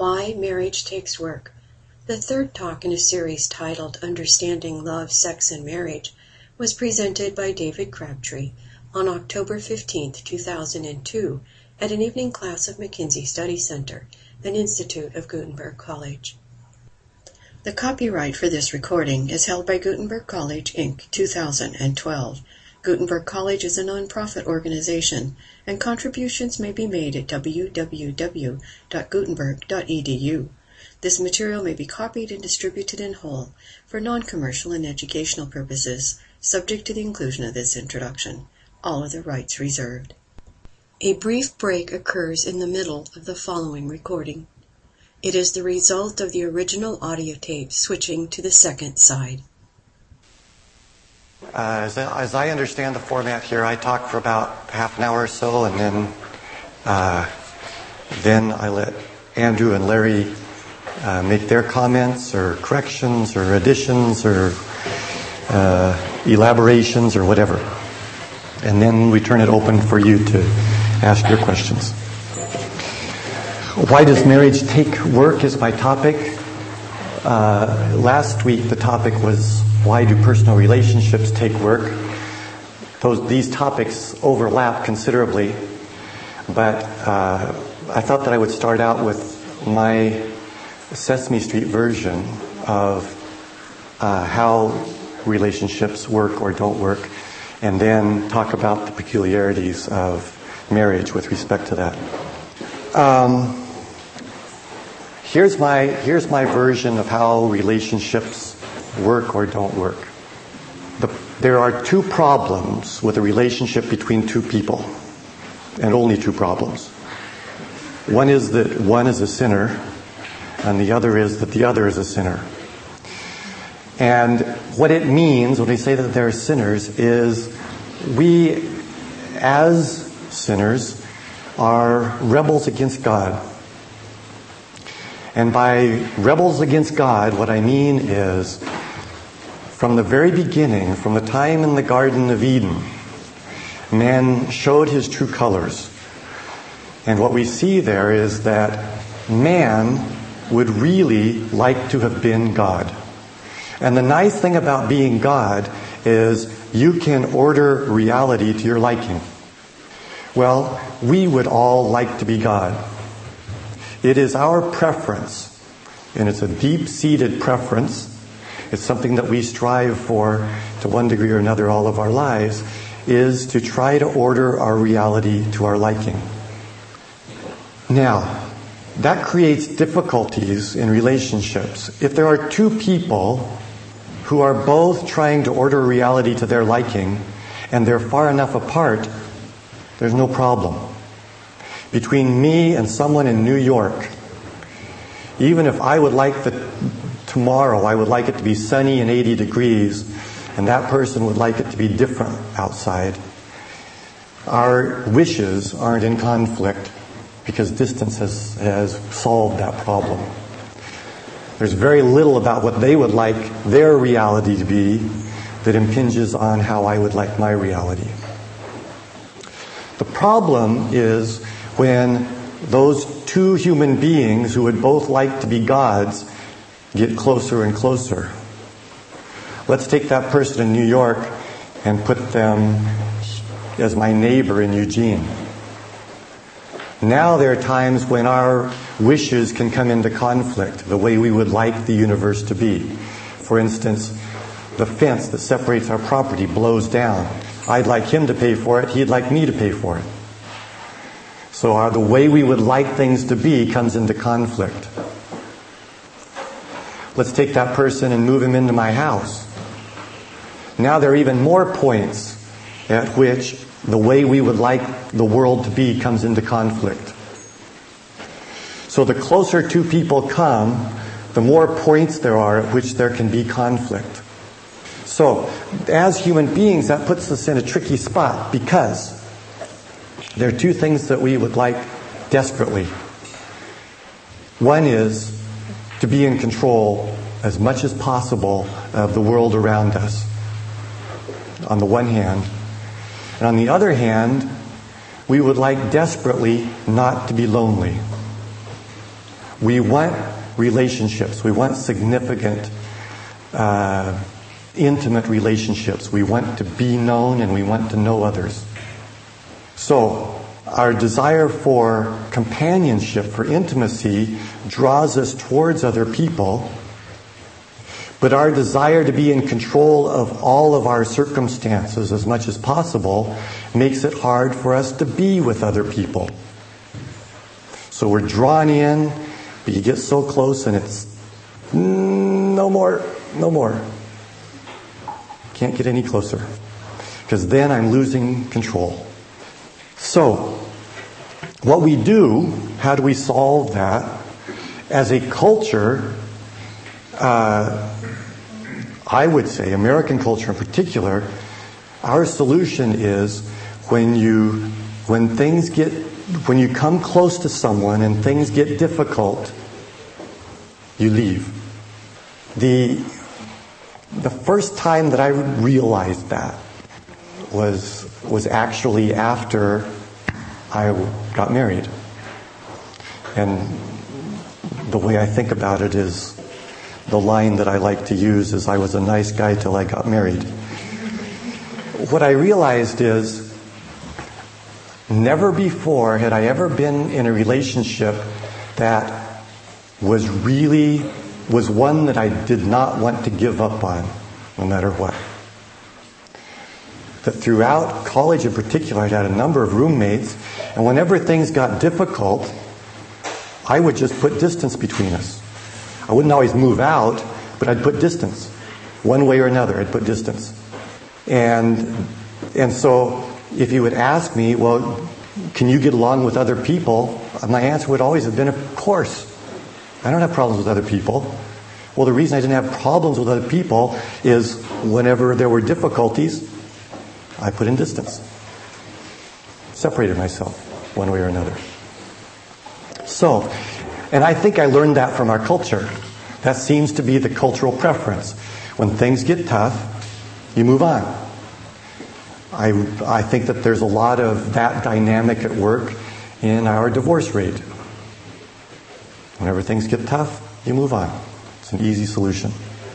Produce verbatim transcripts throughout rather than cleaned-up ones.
Why Marriage Takes Work. The third talk in a series titled Understanding Love, Sex, and Marriage was presented by David Crabtree on October fifteenth, two thousand two at an evening class of McKinsey Study Center, an institute of Gutenberg College. The copyright for this recording is held by Gutenberg College, Incorporated, two thousand twelve. Gutenberg College is a nonprofit organization, and contributions may be made at w w w dot gutenberg dot e d u. This material may be copied and distributed in whole for non-commercial and educational purposes, subject to the inclusion of this introduction. All other rights reserved. A brief break occurs in the middle of the following recording. It is the result of the original audio tape switching to the second side. Uh, as, I, as I understand the format here, I talk for about half an hour or so, and then uh, then I let Andrew and Larry uh, make their comments or corrections or additions or uh, elaborations or whatever. And then we turn it open for you to ask your questions. Why does marriage take work is my topic. Uh, last week the topic was why do personal relationships take work? Those, these topics overlap considerably, but uh, I thought that I would start out with my Sesame Street version of uh, how relationships work or don't work, and then talk about the peculiarities of marriage with respect to that. Um, here's my here's my version of how relationships work or don't work. The, there are two problems with a relationship between two people, and only two problems. One is that one is a sinner, and the other is that the other is a sinner. And what it means when we say that they're sinners is we, as sinners, are rebels against God. And by rebels against God, what I mean is, from the very beginning, from the time in the Garden of Eden, man showed his true colors. And what we see there is that man would really like to have been God. And the nice thing about being God is you can order reality to your liking. Well, we would all like to be God. It is our preference, and it's a deep-seated preference. It's something that we strive for to one degree or another all of our lives, is to try to order our reality to our liking. Now, that creates difficulties in relationships. If there are two people who are both trying to order reality to their liking, and they're far enough apart, there's no problem. Between me and someone in New York, even if I would like the tomorrow, I would like it to be sunny and eighty degrees, and that person would like it to be different outside, our wishes aren't in conflict because distance has, has solved that problem. There's very little about what they would like their reality to be that impinges on how I would like my reality. The problem is when those two human beings who would both like to be gods get closer and closer. Let's take that person in New York and put them as my neighbor in Eugene. Now there are times when our wishes can come into conflict, the way we would like the universe to be. For instance, the fence that separates our property blows down. I'd like him to pay for it, he'd like me to pay for it. So our, the way we would like things to be comes into conflict. Let's take that person and move him into my house. Now there are even more points at which the way we would like the world to be comes into conflict. So the closer two people come, the more points there are at which there can be conflict. So, as human beings, that puts us in a tricky spot because there are two things that we would like desperately. One is to be in control as much as possible of the world around us, on the one hand. And on the other hand, we would like desperately not to be lonely. We want relationships. We want significant, uh, intimate relationships. We want to be known and we want to know others. So, our desire for companionship, for intimacy, draws us towards other people. But our desire to be in control of all of our circumstances as much as possible makes it hard for us to be with other people. So we're drawn in, but you get so close and it's mm, no more, no more. Can't get any closer. Because then I'm losing control. So, what we do, how do we solve that? As a culture, uh, I would say, American culture in particular, our solution is when you, when things get, when you come close to someone and things get difficult, you leave. The, the first time that I realized that was, was actually after I got married. And the way I think about it is, the line that I like to use is, I was a nice guy till I got married. What I realized is, never before had I ever been in a relationship that was really, was one that I did not want to give up on, no matter what. That throughout college in particular, I'd had a number of roommates, and whenever things got difficult, I would just put distance between us. I wouldn't always move out, but I'd put distance. One way or another, I'd put distance. And and so if you would ask me, well, can you get along with other people? My answer would always have been, of course. I don't have problems with other people. Well, the reason I didn't have problems with other people is whenever there were difficulties, I put in distance. Separated myself one way or another. So, and I think I learned that from our culture. That seems to be the cultural preference. When things get tough, you move on. I, I think that there's a lot of that dynamic at work in our divorce rate. Whenever things get tough, you move on. It's an easy solution.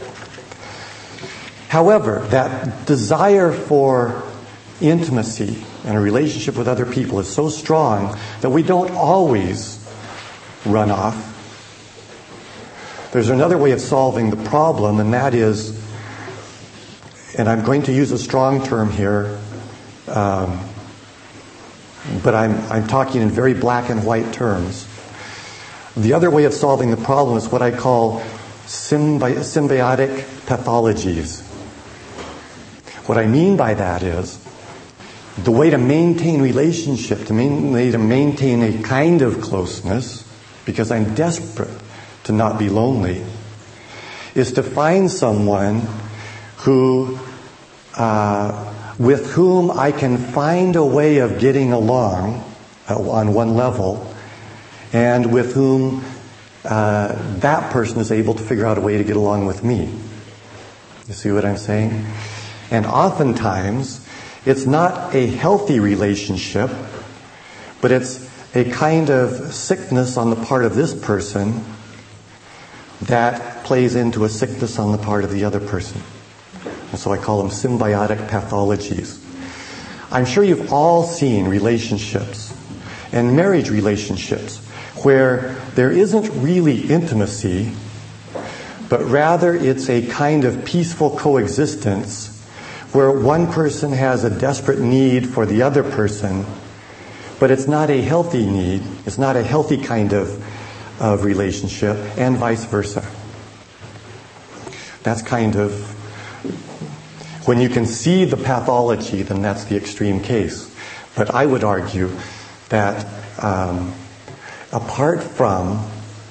However, that desire for intimacy and a relationship with other people is so strong that we don't always run off. There's another way of solving the problem, and that is, and I'm going to use a strong term here, um, but I'm, I'm talking in very black and white terms. The other way of solving the problem is what I call symbi- symbiotic pathologies. What I mean by that is, the way to maintain relationship, the main way to maintain a kind of closeness, because I'm desperate to not be lonely, is to find someone who, uh, with whom I can find a way of getting along uh, on one level, and with whom uh, that person is able to figure out a way to get along with me. You see what I'm saying? And oftentimes, it's not a healthy relationship, but it's a kind of sickness on the part of this person that plays into a sickness on the part of the other person. And so I call them symbiotic pathologies. I'm sure you've all seen relationships and marriage relationships where there isn't really intimacy, but rather it's a kind of peaceful coexistence where one person has a desperate need for the other person, but it's not a healthy need, it's not a healthy kind of, of relationship, and vice versa. That's kind of, when you can see the pathology, then that's the extreme case. But I would argue that um, apart from,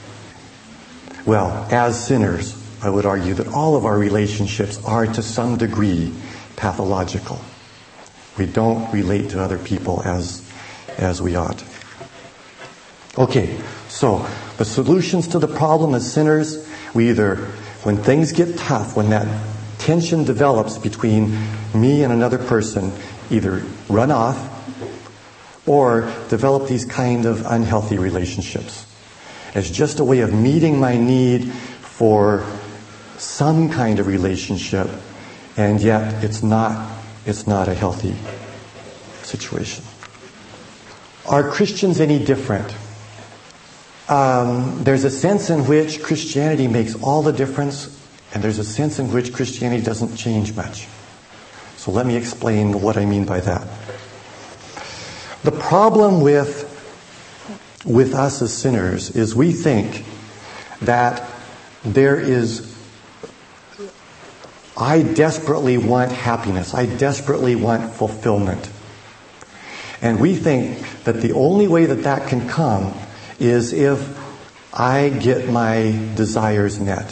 well, as sinners, I would argue that all of our relationships are to some degree pathological. We don't relate to other people as as we ought. Okay, so the solutions to the problem as sinners, we either, when things get tough, when that tension develops between me and another person, either run off or develop these kind of unhealthy relationships. as just a way of meeting my need for some kind of relationship, and yet it's not, it's not a healthy situation. Are Christians any different? Um, there's a sense in which Christianity makes all the difference, and there's a sense in which Christianity doesn't change much. So let me explain what I mean by that. The problem with, with us as sinners is we think that there is, I desperately want happiness. I desperately want fulfillment. And we think that the only way that that can come is if I get my desires met.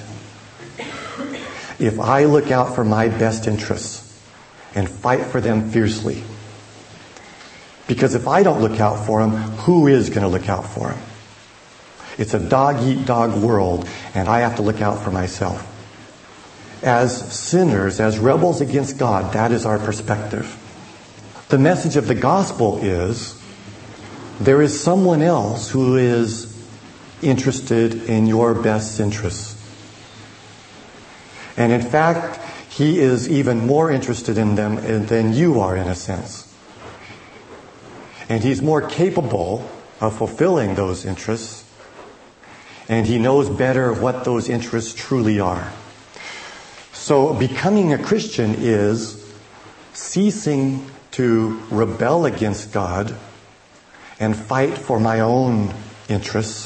If I look out for my best interests and fight for them fiercely. Because if I don't look out for them, who is going to look out for them? It's a dog-eat-dog world, and I have to look out for myself. As sinners, as rebels against God, that is our perspective. The message of the gospel is there is someone else who is interested in your best interests. And in fact, he is even more interested in them than you are, in a sense. And he's more capable of fulfilling those interests. And he knows better what those interests truly are. So becoming a Christian is ceasing to rebel against God and fight for my own interests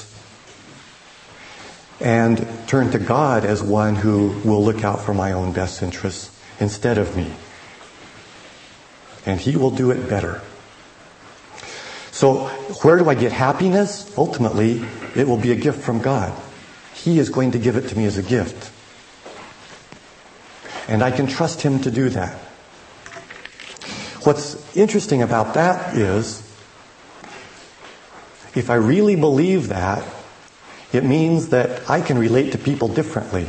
and turn to God as one who will look out for my own best interests instead of me. And He will do it better. So where do I get happiness? Ultimately, it will be a gift from God. He is going to give it to me as a gift. And I can trust Him to do that. What's interesting about that is, if I really believe that, it means that I can relate to people differently.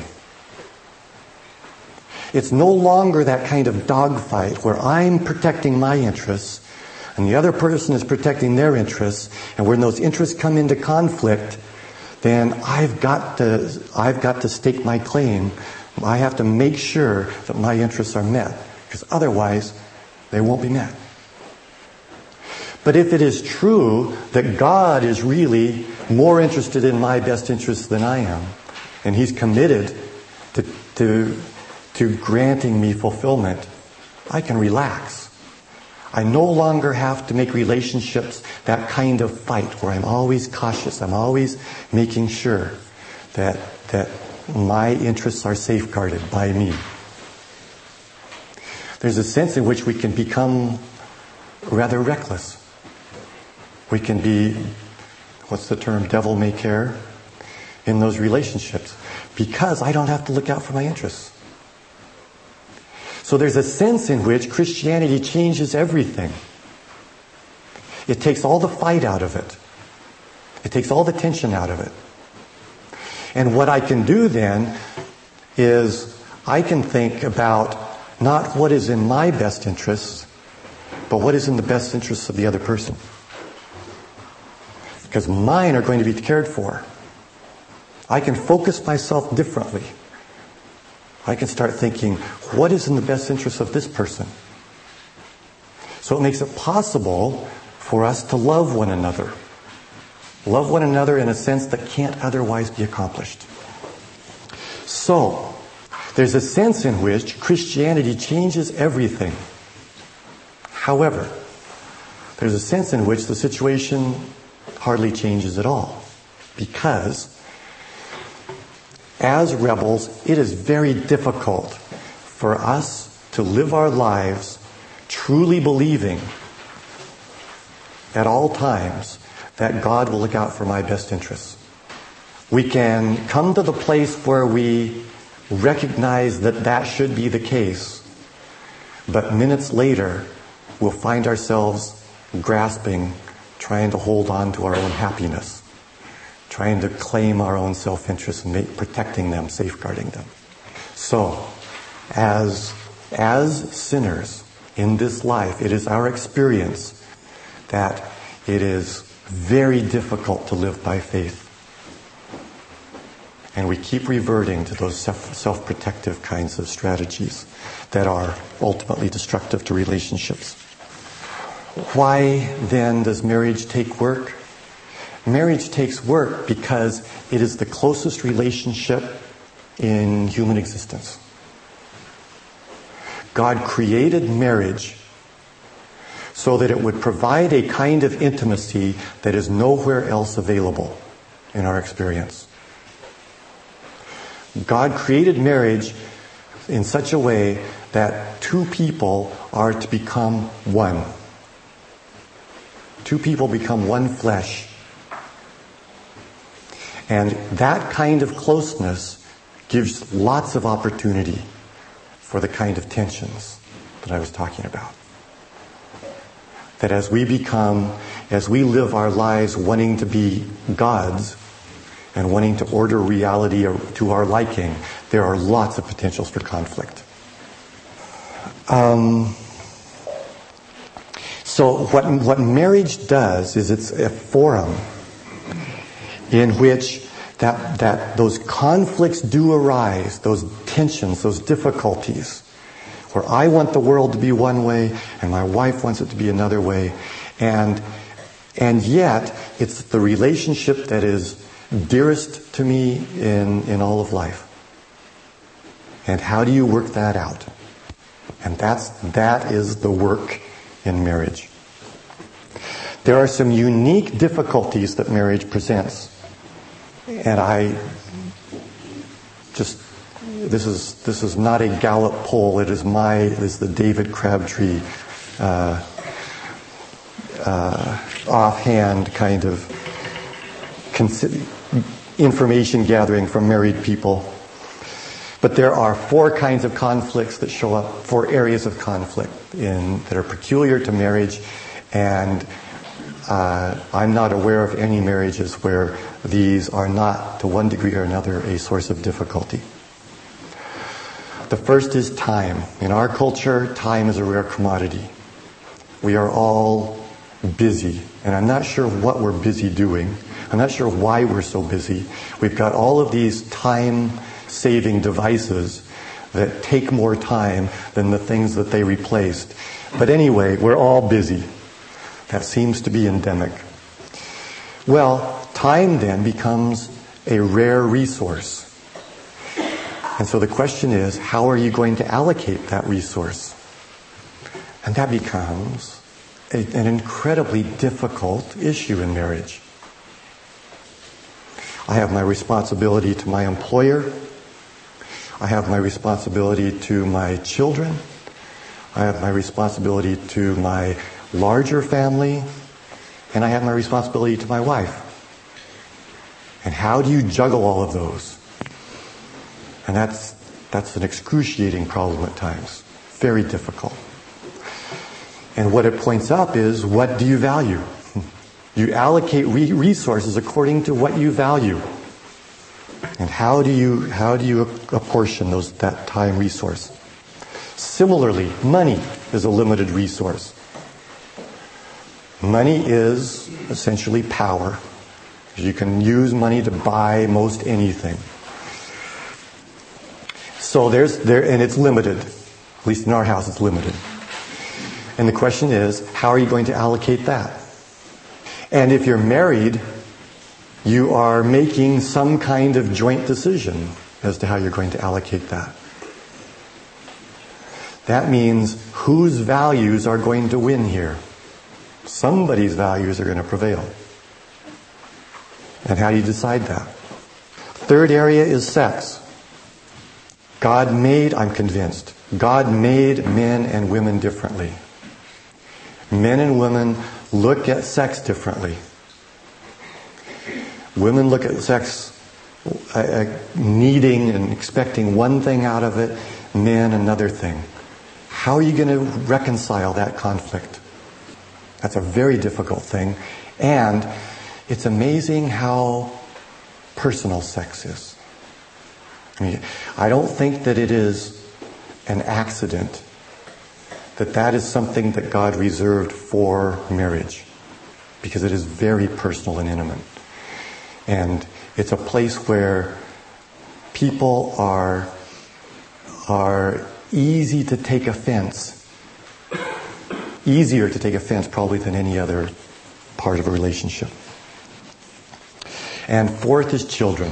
It's no longer that kind of dogfight where I'm protecting my interests and the other person is protecting their interests, and when those interests come into conflict, then I've got to I've got to stake my claim. I have to make sure that my interests are met, because otherwise they won't be met. But if it is true that God is really more interested in my best interests than I am, and He's committed to, to, to granting me fulfillment, I can relax. I no longer have to make relationships that kind of fight where I'm always cautious. I'm always making sure that, that my interests are safeguarded by me. There's a sense in which we can become rather reckless. We can be, what's the term, devil may care, in those relationships, because I don't have to look out for my interests. So there's a sense in which Christianity changes everything. It takes all the fight out of it. It takes all the tension out of it. And what I can do then is I can think about not what is in my best interests, but what is in the best interests of the other person. Because mine are going to be cared for. I can focus myself differently. I can start thinking, what is in the best interest of this person? So it makes it possible for us to love one another. Love one another in a sense that can't otherwise be accomplished. So, there's a sense in which Christianity changes everything. However, there's a sense in which the situation hardly changes at all. Because as rebels, it is very difficult for us to live our lives truly believing at all times that God will look out for my best interests. We can come to the place where we recognize that that should be the case, but minutes later we'll find ourselves grasping, trying to hold on to our own happiness, trying to claim our own self-interest and make, protecting them, safeguarding them. So, as, as sinners in this life, it is our experience that it is very difficult to live by faith. And we keep reverting to those self, self-protective kinds of strategies that are ultimately destructive to relationships. Why then does marriage take work? Marriage takes work because it is the closest relationship in human existence. God created marriage so that it would provide a kind of intimacy that is nowhere else available in our experience. God created marriage in such a way that two people are to become one. Two people become one flesh. And that kind of closeness gives lots of opportunity for the kind of tensions that I was talking about. That as we become, as we live our lives wanting to be gods and wanting to order reality to our liking, there are lots of potentials for conflict. Um, so what, what marriage does is it's a forum in which that, that those conflicts do arise, those tensions, those difficulties, where I want the world to be one way and my wife wants it to be another way. And, and yet, it's the relationship that is dearest to me in, in all of life. And how do you work that out? And that's, that is the work in marriage. There are some unique difficulties that marriage presents. And I just, this is this is not a Gallup poll. It is my, it is the David Crabtree uh, uh, offhand kind of consi- information gathering from married people. But there are four kinds of conflicts that show up, four areas of conflict in that are peculiar to marriage, and uh, I'm not aware of any marriages where these are not, to one degree or another, a source of difficulty. The first is time. In our culture, time is a rare commodity. We are all busy, and I'm not sure what we're busy doing. I'm not sure why we're so busy. We've got all of these time-saving devices that take more time than the things that they replaced. But anyway, we're all busy. That seems to be endemic. Well, time then becomes a rare resource. And so the question is, how are you going to allocate that resource? And that becomes a, an incredibly difficult issue in marriage. I have my responsibility to my employer. I have my responsibility to my children. I have my responsibility to my larger family. And I have my responsibility to my wife. And how do you juggle all of those? And that's that's an excruciating problem at times. Very difficult. And what it points up is, what do you value? You allocate re- resources according to what you value. And how do you how do you apportion those that time resource? Similarly, money is a limited resource. Money is essentially power. You can use money to buy most anything. So there's there, and it's limited. At least in our house, it's limited. And the question is, how are you going to allocate that? And if you're married, you are making some kind of joint decision as to how you're going to allocate that. That means whose values are going to win here? Somebody's values are going to prevail. And how do you decide that? Third area is sex. God made, I'm convinced, God made men and women differently. Men and women look at sex differently. Women look at sex uh, needing and expecting one thing out of it, men another thing. How are you going to reconcile that conflict? That's a very difficult thing. And it's amazing how personal sex is. I mean, I don't think that it is an accident that that is something that God reserved for marriage, because it is very personal and intimate. And it's a place where people are, are easy to take offense. Easier to take offense probably than any other part of a relationship. And fourth is children.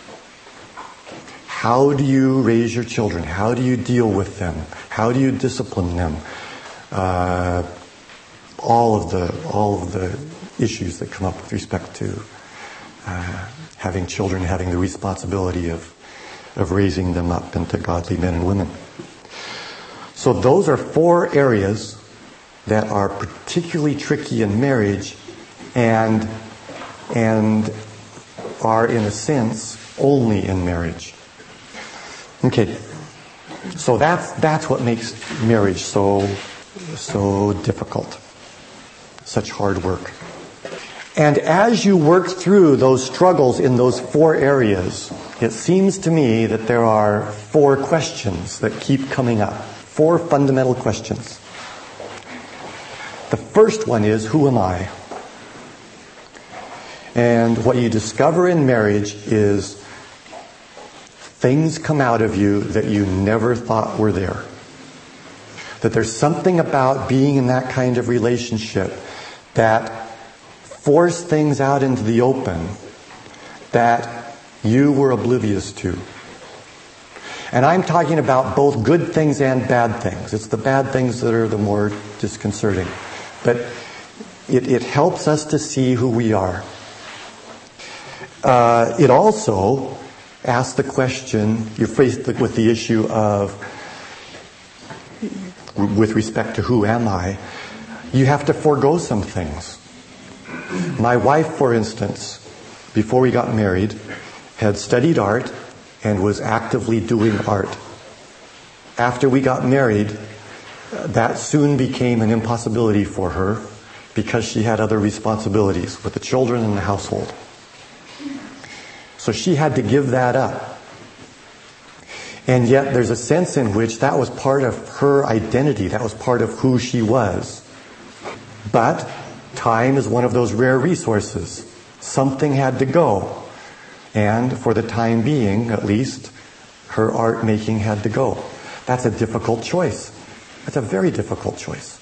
How do you raise your children? How do you deal with them? How do you discipline them? Uh, all of the all of the issues that come up with respect to uh, having children, having the responsibility of of raising them up into godly men and women. So those are four areas that are particularly tricky in marriage, and and are in a sense only in marriage. Okay, so that's that's what makes marriage so so difficult, such hard work. And as you work through those struggles in those four areas, it seems to me that there are four questions that keep coming up. Four fundamental questions. The first one is, who am I? And what you discover in marriage is things come out of you that you never thought were there. That there's something about being in that kind of relationship that force things out into the open that you were oblivious to. And I'm talking about both good things and bad things. It's the bad things that are the more disconcerting. But it, it helps us to see who we are. Uh, it also asks the question, you're faced with the issue of, with respect to who am I, you have to forego some things. My wife, for instance, before we got married, had studied art and was actively doing art. After we got married, that soon became an impossibility for her because she had other responsibilities with the children and the household. So she had to give that up. And yet there's a sense in which that was part of her identity. That was part of who she was. But time is one of those rare resources. Something had to go. And for the time being, at least, her art making had to go. That's a difficult choice. That's a very difficult choice.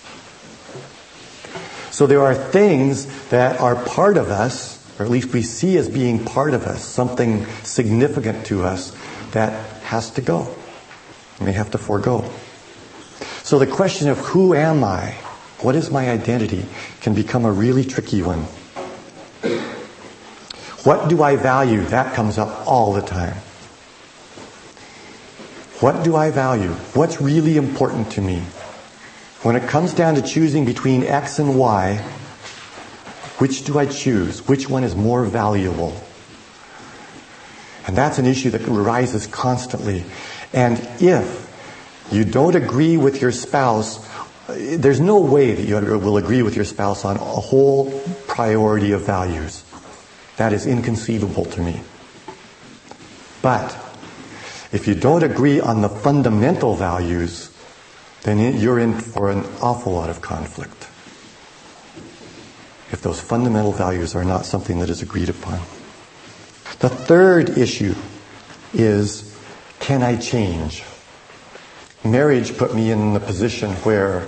So there are things that are part of us, or at least we see as being part of us, something significant to us, that has to go. We may have to forego. So the question of who am I, what is my identity, can become a really tricky one. What do I value? That comes up all the time. What do I value? What's really important to me? When it comes down to choosing between X and Y, which do I choose? Which one is more valuable? And that's an issue that arises constantly. And if you don't agree with your spouse, there's no way that you will agree with your spouse on a whole priority of values. That is inconceivable to me. But if you don't agree on the fundamental values, then you're in for an awful lot of conflict. If those fundamental values are not something that is agreed upon. The third issue is, can I change? Marriage put me in the position where,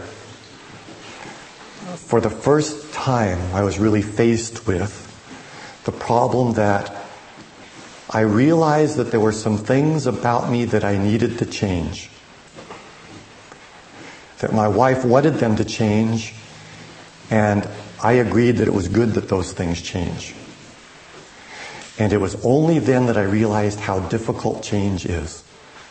for the first time, I was really faced with the problem that I realized that there were some things about me that I needed to change. That my wife wanted them to change, and I agreed that it was good that those things change. And it was only then that I realized how difficult change is.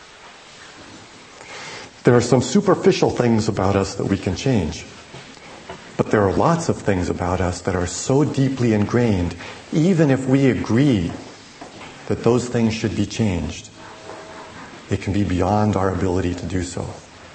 There are some superficial things about us that we can change. But there are lots of things about us that are so deeply ingrained, even if we agree that those things should be changed, it can be beyond our ability to do so.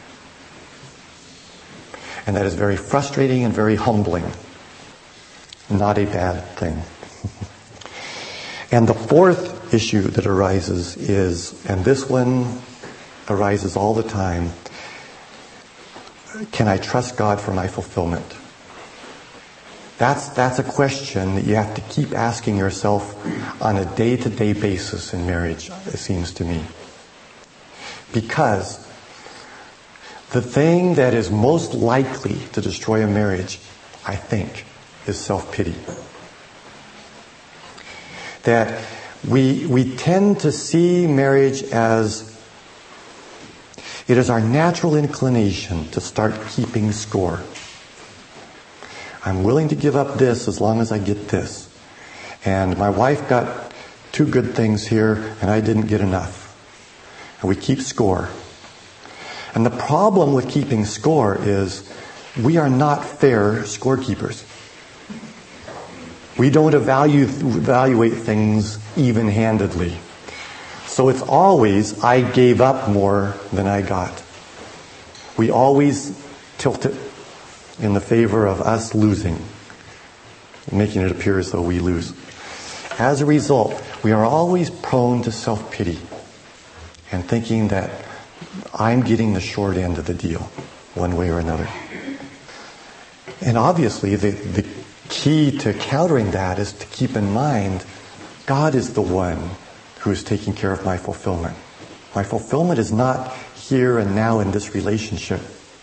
And that is very frustrating and very humbling. Not a bad thing. And the fourth issue that arises is, and this one arises all the time, can I trust God for my fulfillment? That's, that's a question that you have to keep asking yourself on a day-to-day basis in marriage, it seems to me. Because the thing that is most likely to destroy a marriage, I think, is self-pity. That we, we tend to see marriage as it is our natural inclination to start keeping score. I'm willing to give up this as long as I get this. And my wife got two good things here and I didn't get enough. And we keep score. And the problem with keeping score is we are not fair scorekeepers. We don't evaluate, evaluate things even-handedly. So it's always, I gave up more than I got. We always tilt it in the favor of us losing, making it appear as though we lose. As a result, we are always prone to self-pity and thinking that I'm getting the short end of the deal, one way or another. And obviously, the, the key to countering that is to keep in mind God is the one who is taking care of my fulfillment. My fulfillment is not here and now in this relationship.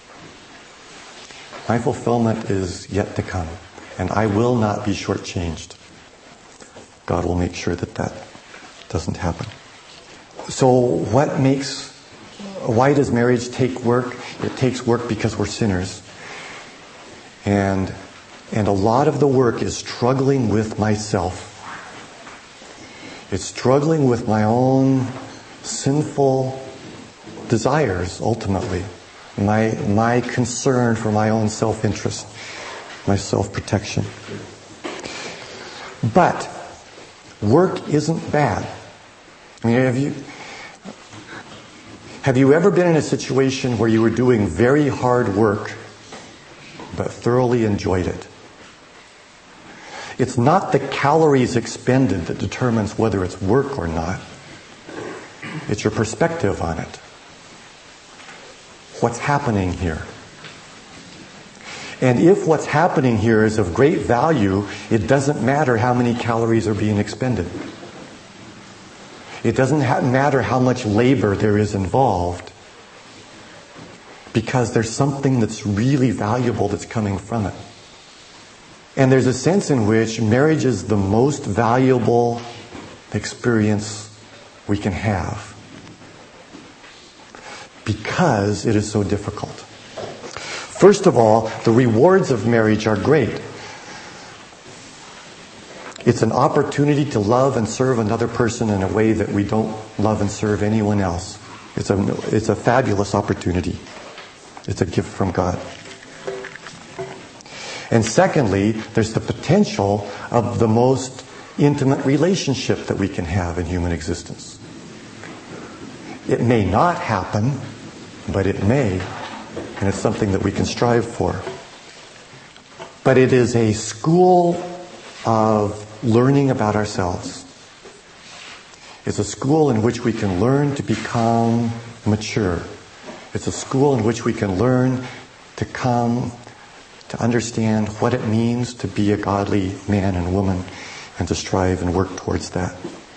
My fulfillment is yet to come, and I will not be shortchanged. God will make sure that that doesn't happen. So what makes, why does marriage take work? It takes work because we're sinners. And, and a lot of the work is struggling with myself. It's struggling with my own sinful desires, ultimately. My, my concern for my own self-interest, my self-protection. But work isn't bad. I mean, have you, have you ever been in a situation where you were doing very hard work, but thoroughly enjoyed it? It's not the calories expended that determines whether it's work or not. It's your perspective on it. What's happening here? And if what's happening here is of great value, it doesn't matter how many calories are being expended. It doesn't ha- matter how much labor there is involved, because there's something that's really valuable that's coming from it. And there's a sense in which marriage is the most valuable experience we can have, because it is so difficult. First of all, the rewards of marriage are great. It's an opportunity to love and serve another person in a way that we don't love and serve anyone else. It's a, it's a fabulous opportunity. It's a gift from God. And secondly, there's the potential of the most intimate relationship that we can have in human existence. It may not happen, but it may, and it's something that we can strive for. But it is a school of learning about ourselves. It's a school in which we can learn to become mature. It's a school in which we can learn to come to understand what it means to be a godly man and woman and to strive and work towards that.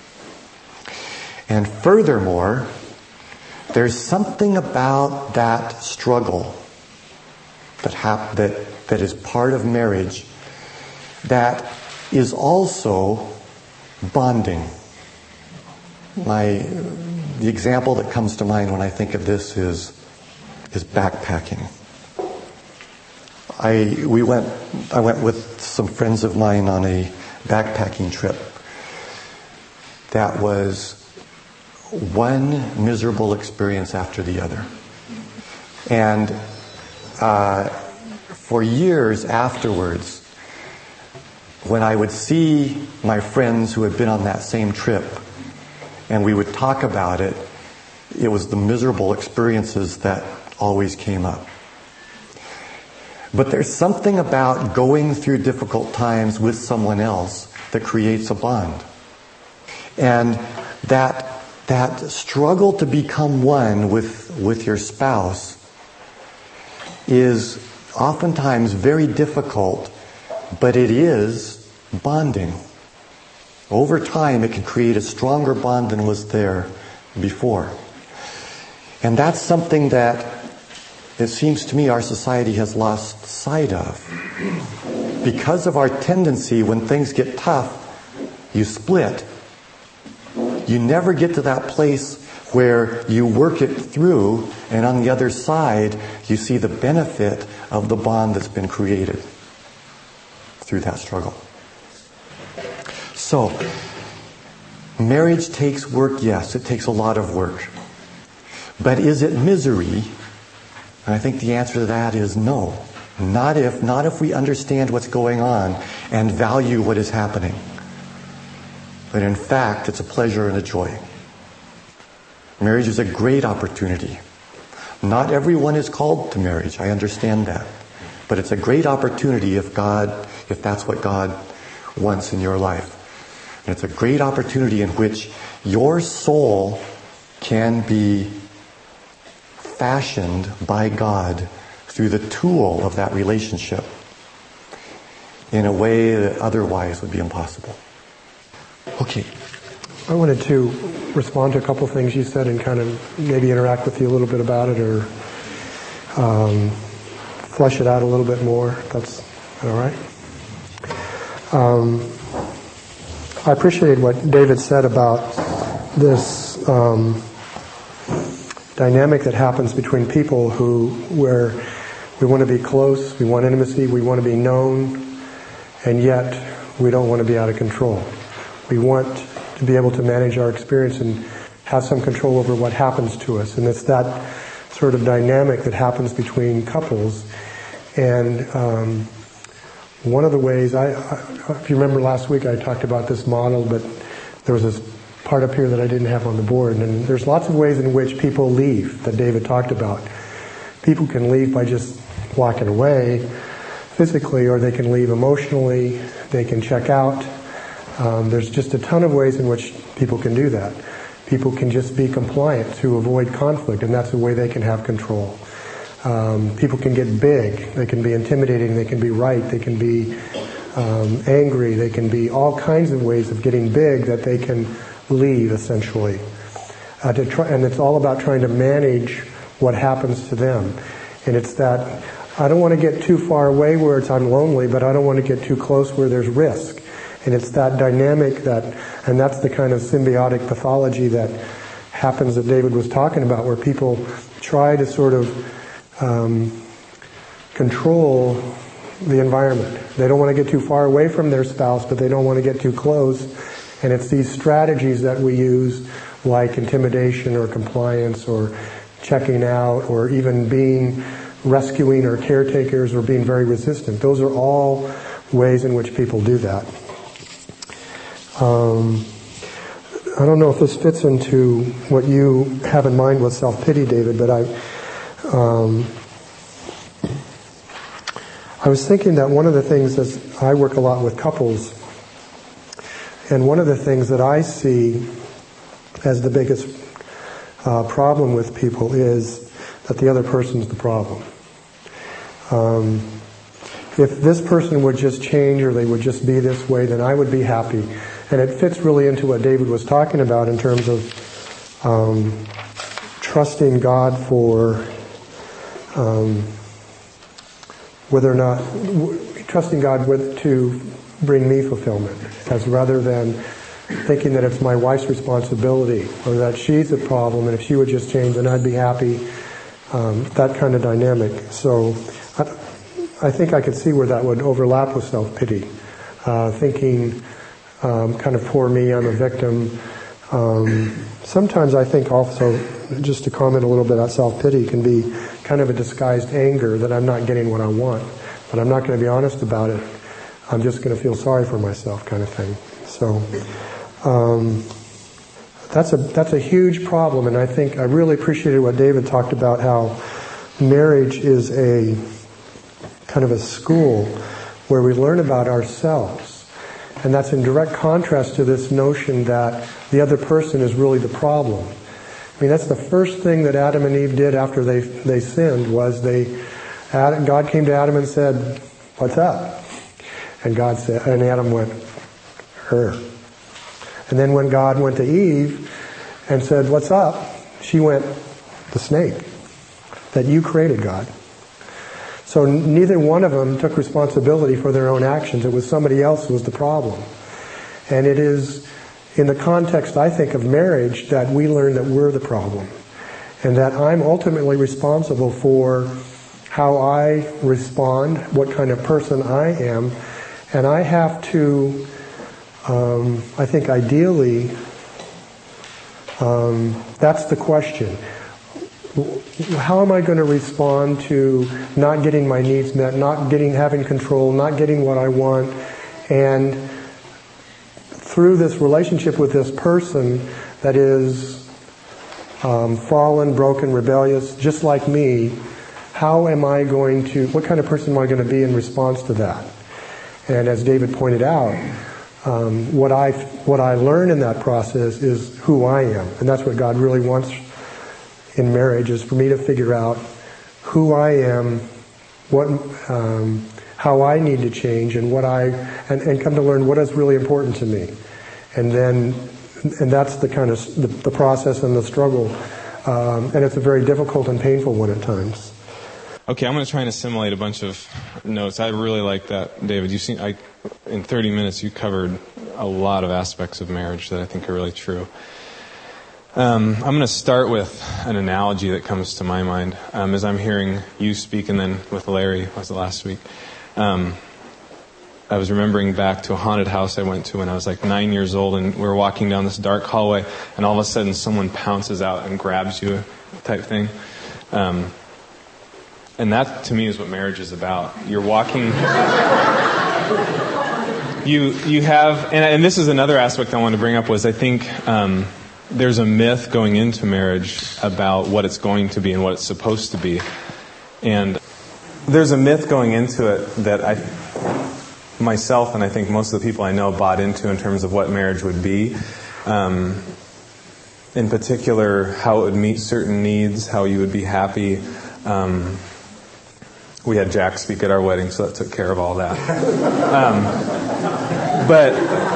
And furthermore, there's something about that struggle that hap- that that is part of marriage that is also bonding. My the example that comes to mind when I think of this is is backpacking. I we went I went with some friends of mine on a backpacking trip that was one miserable experience after the other. And uh, for years afterwards, when I would see my friends who had been on that same trip and we would talk about it, it was the miserable experiences that always came up. But there's something about going through difficult times with someone else that creates a bond. And that that struggle to become one with, with your spouse is oftentimes very difficult but it is bonding. Over time, it can create a stronger bond than was there before. And that's something that it seems to me our society has lost sight of. Because of our tendency, when things get tough, you split. You never get to that place where you work it through, and on the other side, you see the benefit of the bond that's been created through that struggle. So, marriage takes work, yes, it takes a lot of work. But is it misery? And I think the answer to that is no. Not if, not if we understand what's going on and value what is happening. But in fact, it's a pleasure and a joy. Marriage is a great opportunity. Not everyone is called to marriage, I understand that. But it's a great opportunity if God, if that's what God wants in your life. And it's a great opportunity in which your soul can be fashioned by God through the tool of that relationship in a way that otherwise would be impossible. Okay. I wanted to respond to a couple things you said and kind of maybe interact with you a little bit about it, or um, flesh it out a little bit more. That's all right. Um, I appreciated what David said about this um, dynamic that happens between people who, where we want to be close, we want intimacy, we want to be known, and yet we don't want to be out of control. We want to be able to manage our experience and have some control over what happens to us. And it's that sort of dynamic that happens between couples. And um, one of the ways, I, I, if you remember last week I talked about this model, but there was this part up here that I didn't have on the board. And there's lots of ways in which people leave that David talked about. People can leave by just walking away physically, or they can leave emotionally, they can check out. Um, there's just a ton of ways in which people can do that. People can just be compliant to avoid conflict, and that's a way they can have control. Um, people can get big. They can be intimidating. They can be right. They can be um, angry. They can be all kinds of ways of getting big that they can leave, essentially. Uh, to try, and it's all about trying to manage what happens to them. And it's that, I don't want to get too far away where it's I'm lonely, but I don't want to get too close where there's risk. And it's that dynamic that, and that's the kind of symbiotic pathology that happens that David was talking about, where people try to sort of um, control the environment. They don't want to get too far away from their spouse, but they don't want to get too close. And it's these strategies that we use, like intimidation or compliance or checking out, or even being rescuing or caretakers, or being very resistant. Those are all ways in which people do that. Um, I don't know if this fits into what you have in mind with self-pity, David, but I, um, I was thinking that one of the things that I work a lot with couples, and one of the things that I see as the biggest uh, problem with people is that the other person's the problem. Um, if this person would just change, or they would just be this way, then I would be happy. And it fits really into what David was talking about in terms of um, trusting God for um, whether or not, w- trusting God with, to bring me fulfillment, as rather than thinking that it's my wife's responsibility, or that she's the problem, and if she would just change, then I'd be happy. Um, that kind of dynamic. So I, I think I could see where that would overlap with self-pity, uh, thinking um, kind of poor me, I'm a victim. Um, sometimes I think also, just to comment a little bit on self-pity, can be kind of a disguised anger that I'm not getting what I want, but I'm not going to be honest about it. I'm just going to feel sorry for myself, kind of thing. So um, that's a that's a huge problem, and I think I really appreciated what David talked about, how marriage is a kind of a school where we learn about ourselves. And that's in direct contrast to this notion that the other person is really the problem. I mean, that's the first thing that Adam and Eve did after they they sinned, was they, Adam, God came to Adam and said, "What's up?" And God said, and Adam went, her. And then when God went to Eve and said, what's up? She went, the snake that you created, God. So neither one of them took responsibility for their own actions. It was somebody else who was the problem. And it is in the context, I think, of marriage that we learn that we're the problem. And that I'm ultimately responsible for how I respond, what kind of person I am. And I have to, um, I think ideally, um, that's the question. How am I going to respond to not getting my needs met, not getting, having control, not getting what I want, and through this relationship with this person that is um, fallen, broken, rebellious, just like me, how am I going to, what kind of person am I going to be in response to that? And as David pointed out, um, what I what I learn in that process is who I am, and that's what God really wants in marriage, is for me to figure out who I am, what, um, how I need to change, and what I, and, and come to learn what is really important to me, and then, and that's the kind of the, the process and the struggle, um, and it's a very difficult and painful one at times. Okay, I'm going to try and assimilate a bunch of notes. I really like that, David. You seen, I, in thirty minutes, you covered a lot of aspects of marriage that I think are really true. Um, I'm going to start with an analogy that comes to my mind um, as I'm hearing you speak, and then with Larry, was it last week? Um, I was remembering back to a haunted house I went to when I was like nine years old, and we were walking down this dark hallway, and all of a sudden someone pounces out and grabs you, type thing. Um, and that, to me, is what marriage is about. You're walking... you you have... And, and this is another aspect I want to bring up, was I think... Um, There's a myth going into marriage about what it's going to be and what it's supposed to be. And there's a myth going into it that I, myself and I think most of the people I know bought into in terms of what marriage would be. Um, in particular, how it would meet certain needs, how you would be happy. Um, we had Jack speak at our wedding, so that took care of all that. Um, but...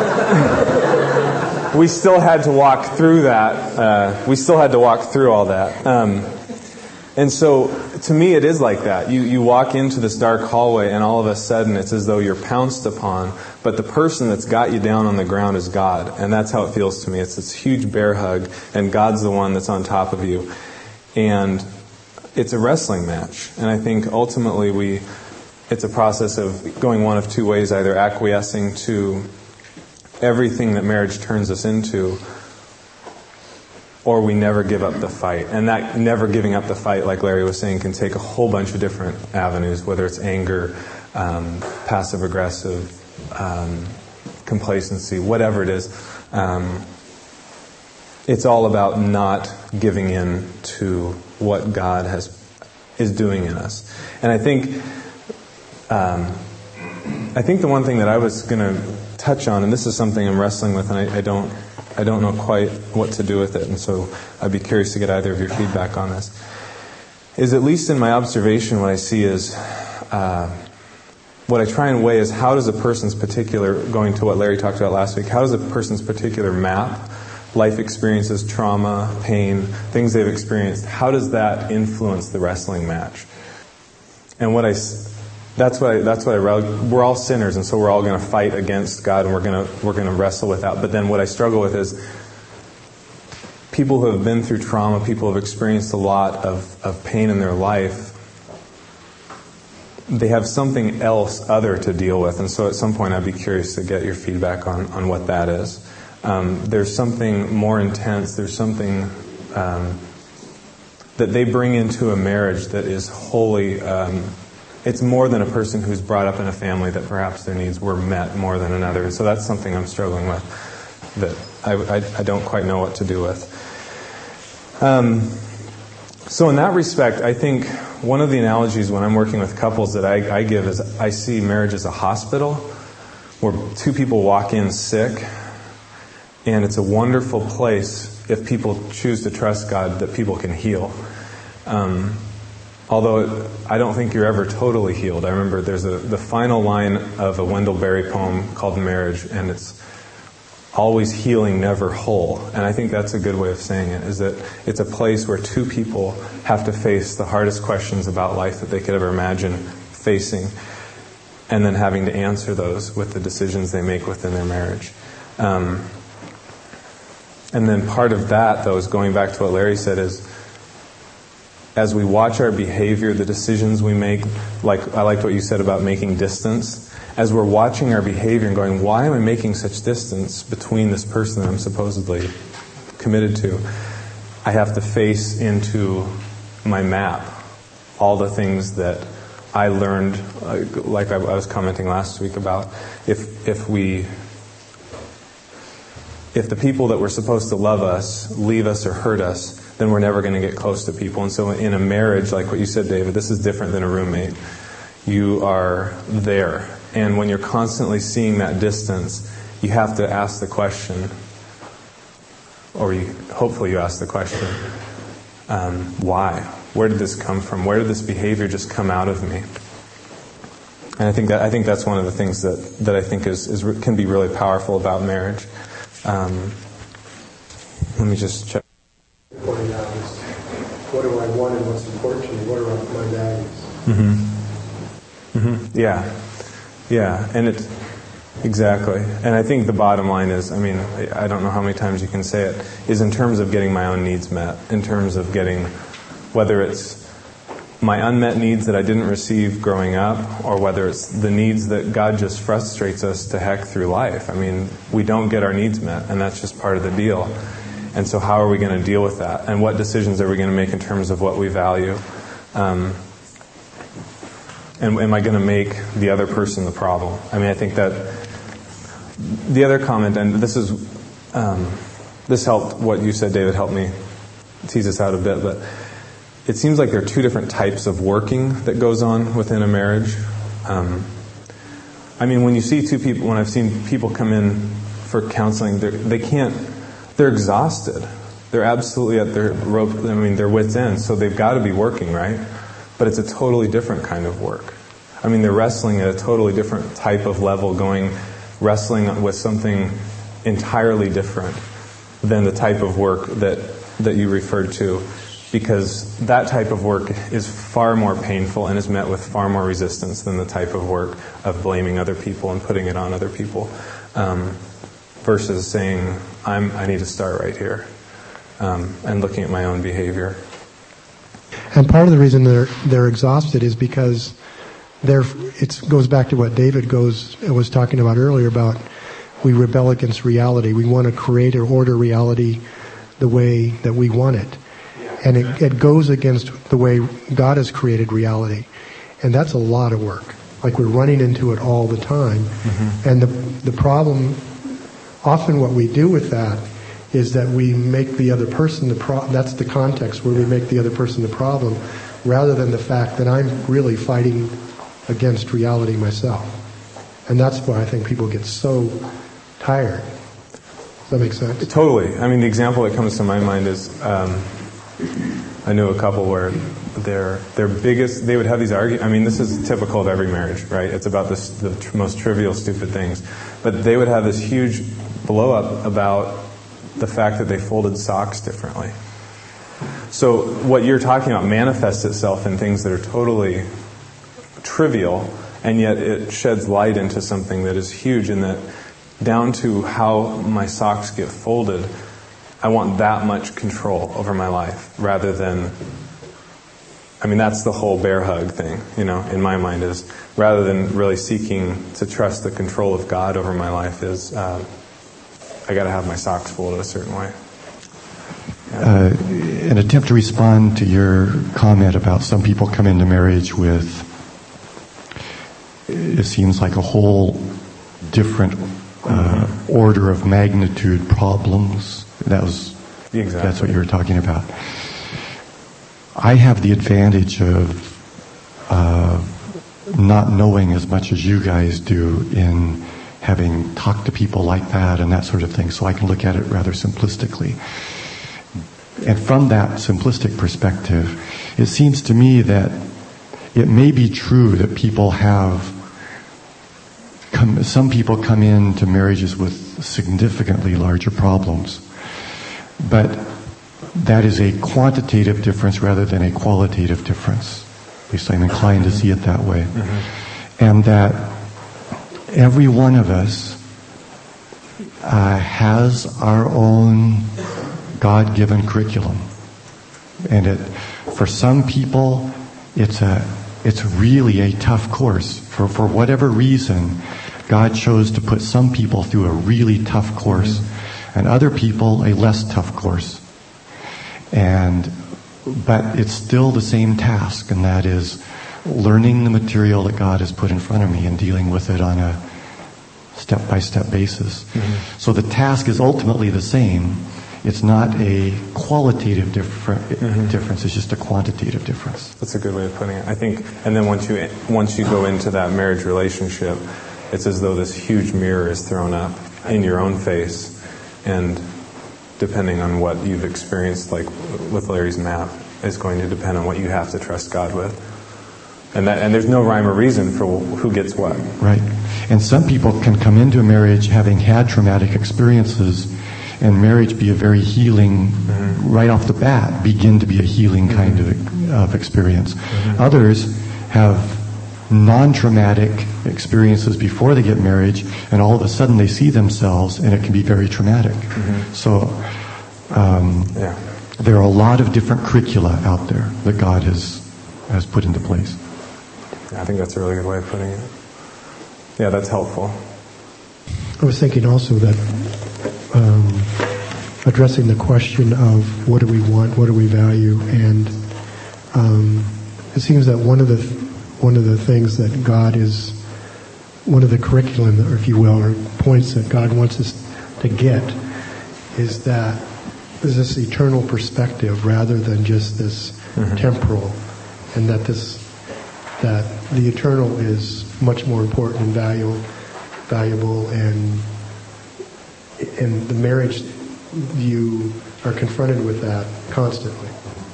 We still had to walk through that. Uh, we still had to walk through all that. Um, and so, to me, it is like that. You you walk into this dark hallway, and all of a sudden, it's as though you're pounced upon. But the person that's got you down on the ground is God, and that's how it feels to me. It's this huge bear hug, and God's the one that's on top of you. And it's a wrestling match. And I think ultimately, we it's a process of going one of two ways: either acquiescing to everything that marriage turns us into, or we never give up the fight. And that never giving up the fight, like Larry was saying, can take a whole bunch of different avenues, whether it's anger, um, passive-aggressive, um, complacency, whatever it is. Um, it's all about not giving in to what God has is doing in us. And I think, um, I think the one thing that I was going to touch on, and this is something I'm wrestling with, and I, I don't, I don't know quite what to do with it, and so I'd be curious to get either of your feedback on this. Is, at least in my observation, what I see is, uh, what I try and weigh is how does a person's particular, going to what Larry talked about last week, how does a person's particular map, life experiences, trauma, pain, things they've experienced, how does that influence the wrestling match? And what I That's what I, that's what I, we're all sinners, and so we're all going to fight against God, and we're going to we're going to wrestle with that. But then what I struggle with is people who have been through trauma, people who have experienced a lot of, of pain in their life, they have something else other to deal with. And so at some point I'd be curious to get your feedback on, on what that is. Um, there's something more intense, there's something um, that they bring into a marriage that is wholly... Um, It's more than a person who's brought up in a family that perhaps their needs were met more than another. And so that's something I'm struggling with that I, I, I don't quite know what to do with. Um, so in that respect, I think one of the analogies when I'm working with couples that I, I give is I see marriage as a hospital where two people walk in sick, and it's a wonderful place if people choose to trust God that people can heal. Um, although I don't think you're ever totally healed. I remember there's a, the final line of a Wendell Berry poem called Marriage, and it's always healing, never whole. And I think that's a good way of saying it, is that it's a place where two people have to face the hardest questions about life that they could ever imagine facing, and then having to answer those with the decisions they make within their marriage. Um, and then part of that, though, is going back to what Larry said, is as we watch our behavior, the decisions we make, like I liked what you said about making distance, as we're watching our behavior and going, why am I making such distance between this person that I'm supposedly committed to? I have to face into my map all the things that I learned, uh, like I, I was commenting last week about, if if we, if the people that were supposed to love us leave us or hurt us, then we're never going to get close to people. And so in a marriage, like what you said, David, this is different than a roommate. You are there. And when you're constantly seeing that distance, you have to ask the question, or you, hopefully you ask the question, um, why? Where did this come from? Where did this behavior just come out of me? And I think that I think that's one of the things that, that I think is, is can be really powerful about marriage. Um, let me just check. Pointing out is, what do I want and what's important to me? What are my values? Mm-hmm. Mm-hmm. Yeah. Yeah, and it's exactly. And I think the bottom line is, I mean, I don't know how many times you can say it, is in terms of getting my own needs met, in terms of getting, whether it's my unmet needs that I didn't receive growing up, or whether it's the needs that God just frustrates us to heck through life. I mean, we don't get our needs met, and that's just part of the deal. And so how are we going to deal with that? And what decisions are we going to make in terms of what we value? Um, And am I going to make the other person the problem? I mean, I think that the other comment, and this is, um, this helped, what you said, David, helped me tease this out a bit, but it seems like there are two different types of working that goes on within a marriage. Um, I mean, when you see two people, when I've seen people come in for counseling, they can't, they're exhausted. They're absolutely at their rope, I mean, their wit's end, so they've got to be working, right? But it's a totally different kind of work. I mean, they're wrestling at a totally different type of level, going, wrestling with something entirely different than the type of work that, that you referred to, because that type of work is far more painful and is met with far more resistance than the type of work of blaming other people and putting it on other people, um, versus saying, I'm, I need to start right here, um, and looking at my own behavior. And part of the reason they're they're exhausted is because they're. It goes back to what David goes was talking about earlier about we rebel against reality. We want to create or order reality the way that we want it, and it, it goes against the way God has created reality, and that's a lot of work. Like we're running into it all the time, mm-hmm. and the the problem. Often, what we do with that is that we make the other person the pro- that's the context where we make the other person the problem, rather than the fact that I'm really fighting against reality myself. And that's why I think people get so tired. Does that make sense? Totally. I mean, the example that comes to my mind is, um, I knew a couple where their their biggest, they would have these arguments. I mean, this is typical of every marriage, right? It's about this, the tr- most trivial, stupid things. But they would have this huge blow up about the fact that they folded socks differently. So what you're talking about manifests itself in things that are totally trivial, and yet it sheds light into something that is huge, in that down to how my socks get folded, I want that much control over my life rather than, I mean, that's the whole bear hug thing, you know, in my mind, is rather than really seeking to trust the control of God over my life is, uh, I got to have my socks folded a certain way. Yeah. Uh, an attempt to respond to your comment about some people come into marriage with, it seems like a whole different uh, mm-hmm. order of magnitude problems. That was exactly. That's what you were talking about. I have the advantage of uh, not knowing as much as you guys do in having talked to people like that and that sort of thing, so I can look at it rather simplistically. And from that simplistic perspective, it seems to me that it may be true that people have, come, some people come into marriages with significantly larger problems, but that is a quantitative difference rather than a qualitative difference. At least I'm inclined to see it that way. Mm-hmm. And that every one of us uh, has our own God-given curriculum. And it, for some people, it's a, it's really a tough course. For, for whatever reason, God chose to put some people through a really tough course, mm-hmm. and other people a less tough course. And, but it's still the same task, and that is learning the material that God has put in front of me and dealing with it on a step-by-step basis. Mm-hmm. So the task is ultimately the same. It's not a qualitative differ- mm-hmm. difference, it's just a quantitative difference. That's a good way of putting it. I think, and then once you once you go into that marriage relationship, it's as though this huge mirror is thrown up in your own face, and depending on what you've experienced, like with Larry's map, is going to depend on what you have to trust God with. And that, and there's no rhyme or reason for who gets what. Right. And some people can come into a marriage having had traumatic experiences, and marriage be a very healing, mm-hmm. right off the bat, begin to be a healing kind mm-hmm. of, of experience. Mm-hmm. Others have non-traumatic experiences before they get married, and all of a sudden they see themselves, and it can be very traumatic. Mm-hmm. So um, yeah. there are a lot of different curricula out there that God has has put into place. I think that's a really good way of putting it. Yeah, that's helpful. I was thinking also that um, addressing the question of what do we want, what do we value, and um, it seems that one of the one of the things that God is, one of the curriculum, or if you will, or points that God wants us to get, is that there's this eternal perspective rather than just this mm-hmm. temporal, and that this that the eternal is much more important and valuable, valuable, and in the marriage you are confronted with that constantly.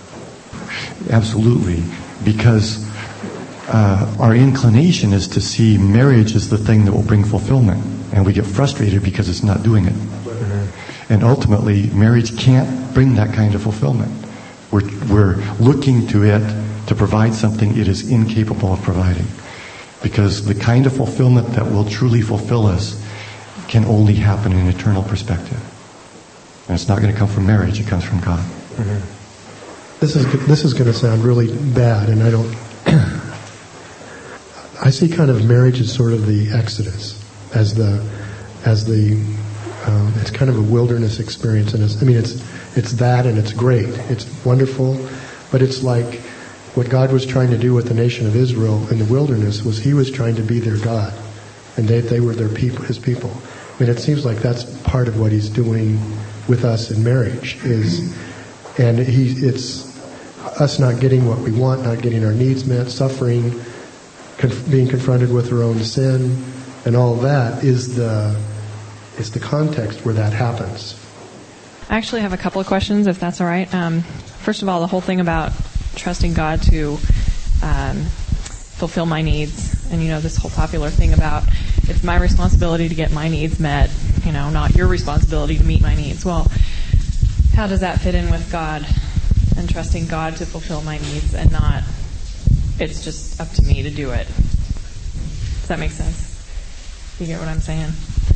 Absolutely, because uh, our inclination is to see marriage as the thing that will bring fulfillment, and we get frustrated because it's not doing it. Mm-hmm. And ultimately, marriage can't bring that kind of fulfillment. We're we're looking to it to provide something it is incapable of providing. Because the kind of fulfillment that will truly fulfill us can only happen in an eternal perspective. And it's not going to come from marriage, it comes from God. Mm-hmm. This is this is going to sound really bad, and I don't... I see kind of marriage as sort of the Exodus, as the... as the um, it's kind of a wilderness experience, and it's, I mean, it's it's that, and it's great. It's wonderful, but it's like... What God was trying to do with the nation of Israel in the wilderness was He was trying to be their God, and they they were their people, His people. I mean, it seems like that's part of what He's doing with us in marriage. Is, and He it's us not getting what we want, not getting our needs met, suffering, conf- being confronted with our own sin, and all that is the is the context where that happens. I actually have a couple of questions, if that's all right. Um, first of all, the whole thing about trusting God to um, fulfill my needs, and you know this whole popular thing about it's my responsibility to get my needs met, you know, not your responsibility to meet my needs. Well, how does that fit in with God and trusting God to fulfill my needs, and not it's just up to me to do it? Does that make sense? You get what I'm saying?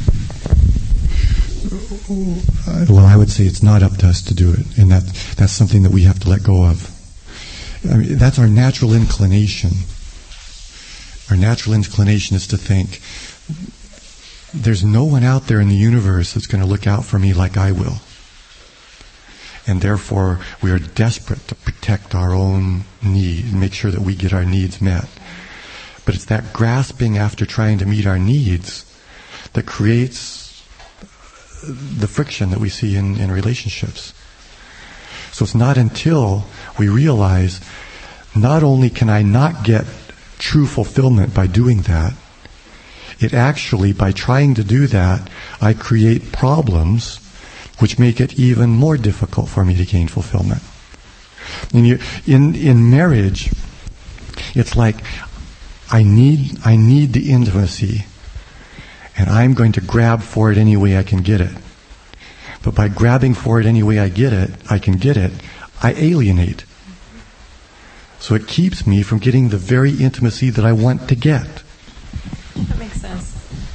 Well, I would say it's not up to us to do it, and that that's something that we have to let go of. I mean, that's our natural inclination. Our natural inclination is to think, there's no one out there in the universe that's going to look out for me like I will. And therefore, we are desperate to protect our own need and make sure that we get our needs met. But it's that grasping after trying to meet our needs that creates the friction that we see in, in relationships. So it's not until we realize not only can I not get true fulfillment by doing that, it actually, by trying to do that, I create problems which make it even more difficult for me to gain fulfillment. And you, in in marriage, it's like I need I need the intimacy, and I'm going to grab for it any way I can get it. But by grabbing for it any way I get it, I can get it, I alienate. So it keeps me from getting the very intimacy that I want to get. That makes sense.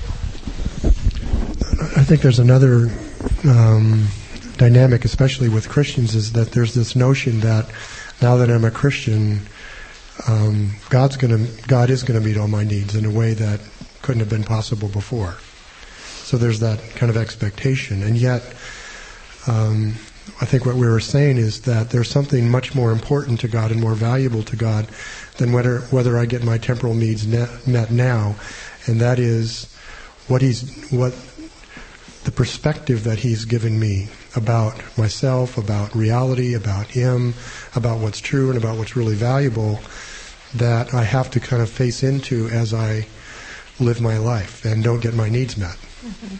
I think there's another um, dynamic, especially with Christians, is that there's this notion that now that I'm a Christian, um, God's gonna, God is going to meet all my needs in a way that couldn't have been possible before. So there's that kind of expectation, and yet um, I think what we were saying is that there's something much more important to God and more valuable to God than whether whether I get my temporal needs net, met now, and that is what He's what the perspective that He's given me about myself, about reality, about Him, about what's true and about what's really valuable, that I have to kind of face into as I live my life and don't get my needs met. Mm-hmm.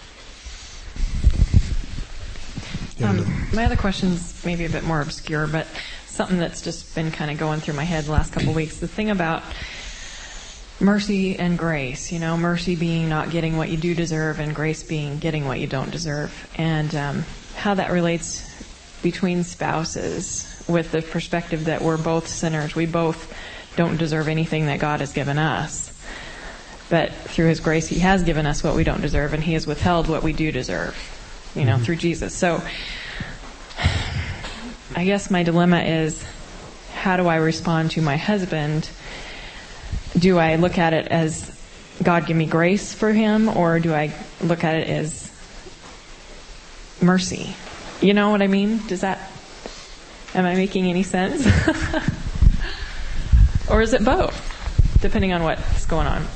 Um, my other question's maybe a bit more obscure, but something that's just been kind of going through my head the last couple of weeks. The thing about mercy and grace, you know, mercy being not getting what you do deserve, and grace being getting what you don't deserve, and um, how that relates between spouses with the perspective that we're both sinners. We both don't deserve anything that God has given us. But through His grace, He has given us what we don't deserve, and He has withheld what we do deserve, you know, mm-hmm. through Jesus. So I guess my dilemma is, how do I respond to my husband? Do I look at it as God give me grace for him, or do I look at it as mercy? You know what I mean? Does that, am I making any sense? Or is it both, depending on what's going on?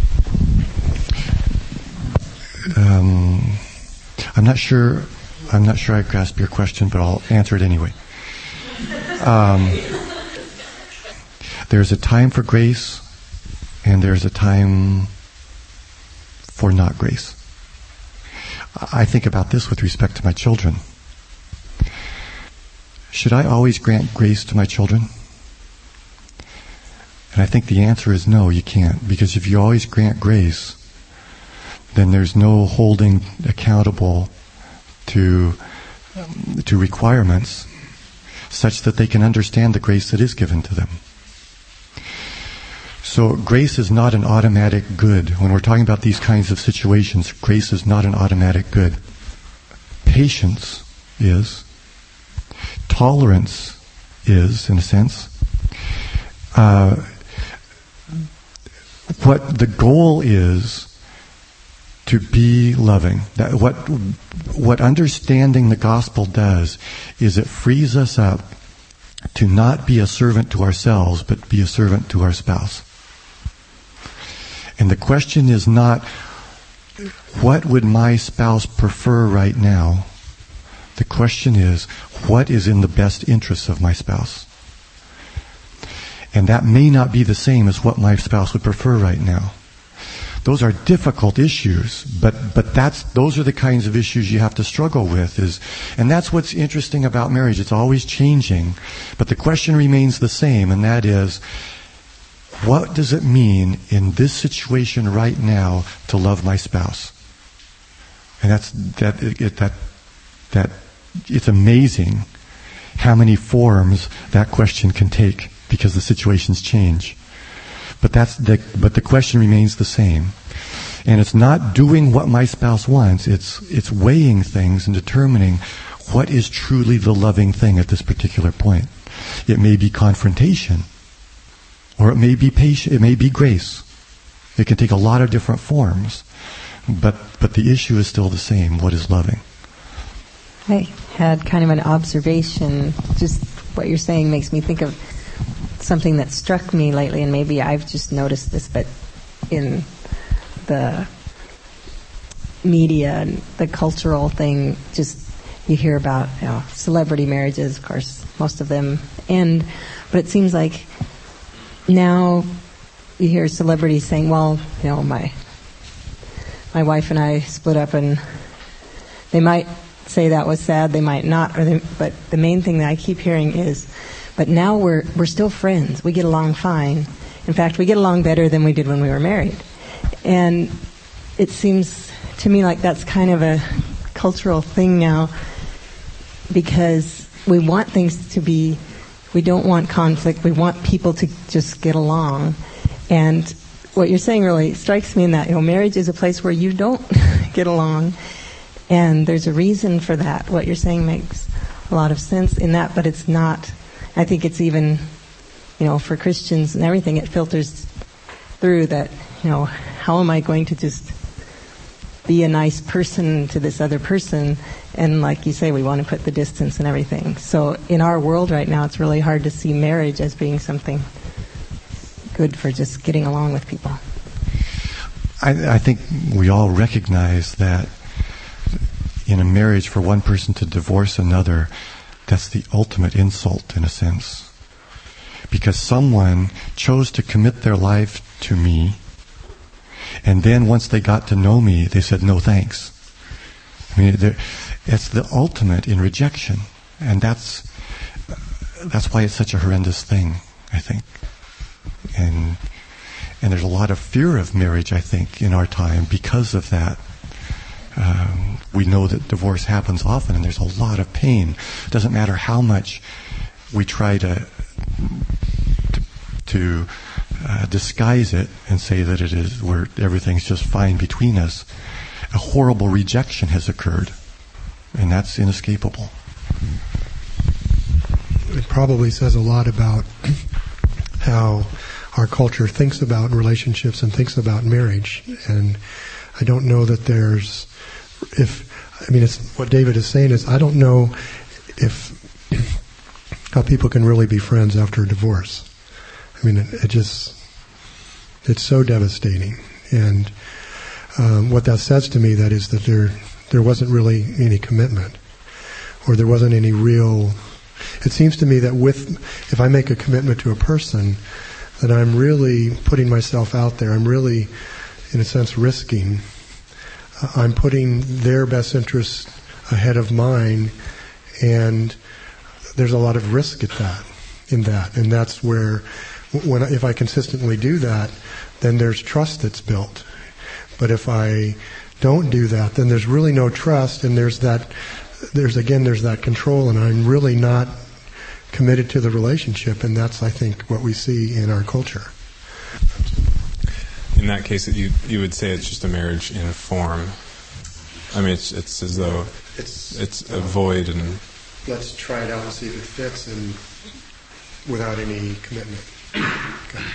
Um, I'm not sure. I'm not sure I grasp your question, but I'll answer it anyway. Um, there's a time for grace, and there's a time for not grace. I think about this with respect to my children. Should I always grant grace to my children? And I think the answer is no, you can't. Because if you always grant grace, then there's no holding accountable to um, to requirements such that they can understand the grace that is given to them. So grace is not an automatic good. When we're talking about these kinds of situations, grace is not an automatic good. Patience is. Tolerance is, in a sense. Uh, what the goal is to be loving. That what what understanding the gospel does is it frees us up to not be a servant to ourselves, but be a servant to our spouse. And the question is not, what would my spouse prefer right now? The question is, what is in the best interests of my spouse? And that may not be the same as what my spouse would prefer right now. Those are difficult issues, but but that's those are the kinds of issues you have to struggle with. Is and that's what's interesting about marriage. It's always changing, but the question remains the same, and that is, what does it mean in this situation right now to love my spouse? And that's that it, that that it's amazing how many forms that question can take, because the situations change. But that's the but the question remains the same. And it's not doing what my spouse wants, it's it's weighing things and determining what is truly the loving thing at this particular point. It may be confrontation, or it may be patience, it may be grace. It can take a lot of different forms. But but the issue is still the same. What is loving? I had kind of an observation. Just what you're saying makes me think of something that struck me lately, and maybe I've just noticed this, but in the media and the cultural thing, just you hear about, you know, celebrity marriages, of course, most of them end, but it seems like now you hear celebrities saying, well, you know, my my wife and I split up, and they might say that was sad, they might not, or they, but the main thing that I keep hearing is, But now we're we're still friends. We get along fine. In fact, we get along better than we did when we were married. And it seems to me like that's kind of a cultural thing now, because we want things to be, we don't want conflict, we want people to just get along. And what you're saying really strikes me in that, you know, marriage is a place where you don't get along, and there's a reason for that. What you're saying makes a lot of sense in that, but it's not, I think it's even, you know, for Christians and everything, it filters through that, you know, how am I going to just be a nice person to this other person? And like you say, we want to put the distance and everything. So in our world right now, it's really hard to see marriage as being something good for just getting along with people. I, I think we all recognize that in a marriage, for one person to divorce another, that's the ultimate insult in a sense. Because someone chose to commit their life to me, and then once they got to know me, they said, no thanks. I mean, it's the ultimate in rejection. And that's that's why it's such a horrendous thing, I think. And and there's a lot of fear of marriage, I think, in our time because of that. Um, we know that divorce happens often, and there's a lot of pain. It doesn't matter how much we try to to, to uh, disguise it and say that it is where everything's just fine between us. A horrible rejection has occurred, and that's inescapable. It probably says a lot about how our culture thinks about relationships and thinks about marriage. And I don't know that there's, if, I mean, it's, what David is saying is, I don't know if, how people can really be friends after a divorce. I mean, it, it just, it's so devastating. And um, what that says to me, that is that there, there wasn't really any commitment, or there wasn't any real, it seems to me that with, if I make a commitment to a person, that I'm really putting myself out there. I'm really, in a sense, risking. Uh, I'm putting their best interests ahead of mine, and there's a lot of risk at that, in that. And that's where, when if I consistently do that, then there's trust that's built. But if I don't do that, then there's really no trust, and there's that, there's again, there's that control, and I'm really not committed to the relationship, and that's, I think, what we see in our culture. In that case, you you would say it's just a marriage in form. I mean, it's it's as though it's it's a void, and let's try it out and see if it fits, and without any commitment. Okay.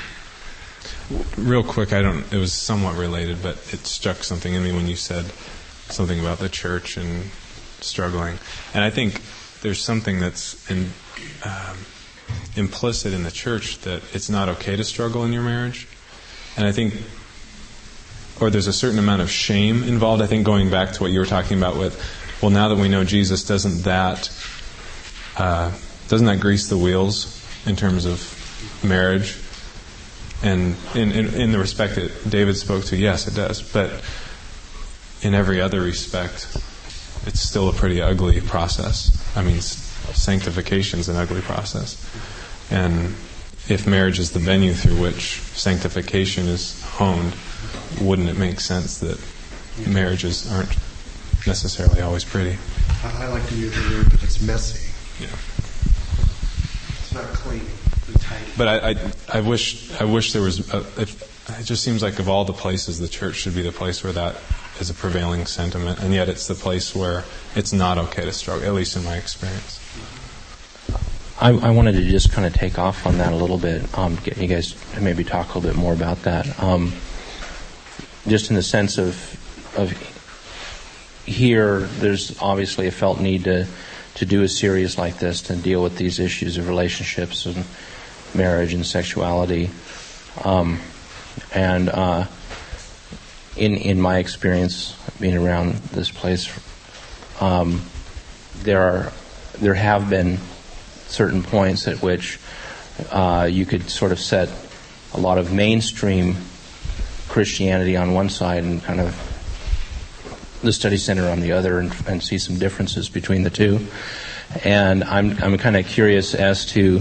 Real quick, I don't. It was somewhat related, but it struck something in me when you said something about the church and struggling, and I think there's something that's in, um, implicit in the church, that it's not okay to struggle in your marriage. And I think, or there's a certain amount of shame involved. I think going back to what you were talking about with, well, now that we know Jesus, doesn't that uh, doesn't that grease the wheels in terms of marriage? And in, in, in the respect that David spoke to, yes, it does. But in every other respect, it's still a pretty ugly process. I mean, sanctification is an ugly process. And if marriage is the venue through which sanctification is honed, wouldn't it make sense that marriages aren't necessarily always pretty? I, I like to use the word that it's messy. Yeah. It's not clean and tidy. But I, I, I wish, I wish there was. A, if, it just seems like of all the places, the church should be the place where that is a prevailing sentiment, and yet it's the place where it's not okay to struggle, at least in my experience. I, I wanted to just kind of take off on that a little bit, um, get you guys to maybe talk a little bit more about that. Um, just in the sense of, of here, there's obviously a felt need to, to do a series like this, to deal with these issues of relationships and marriage and sexuality. Um, and uh, in in my experience, being around this place, um, there are there have been certain points at which uh, you could sort of set a lot of mainstream Christianity on one side and kind of the study center on the other, and, and see some differences between the two. And I'm I'm kind of curious as to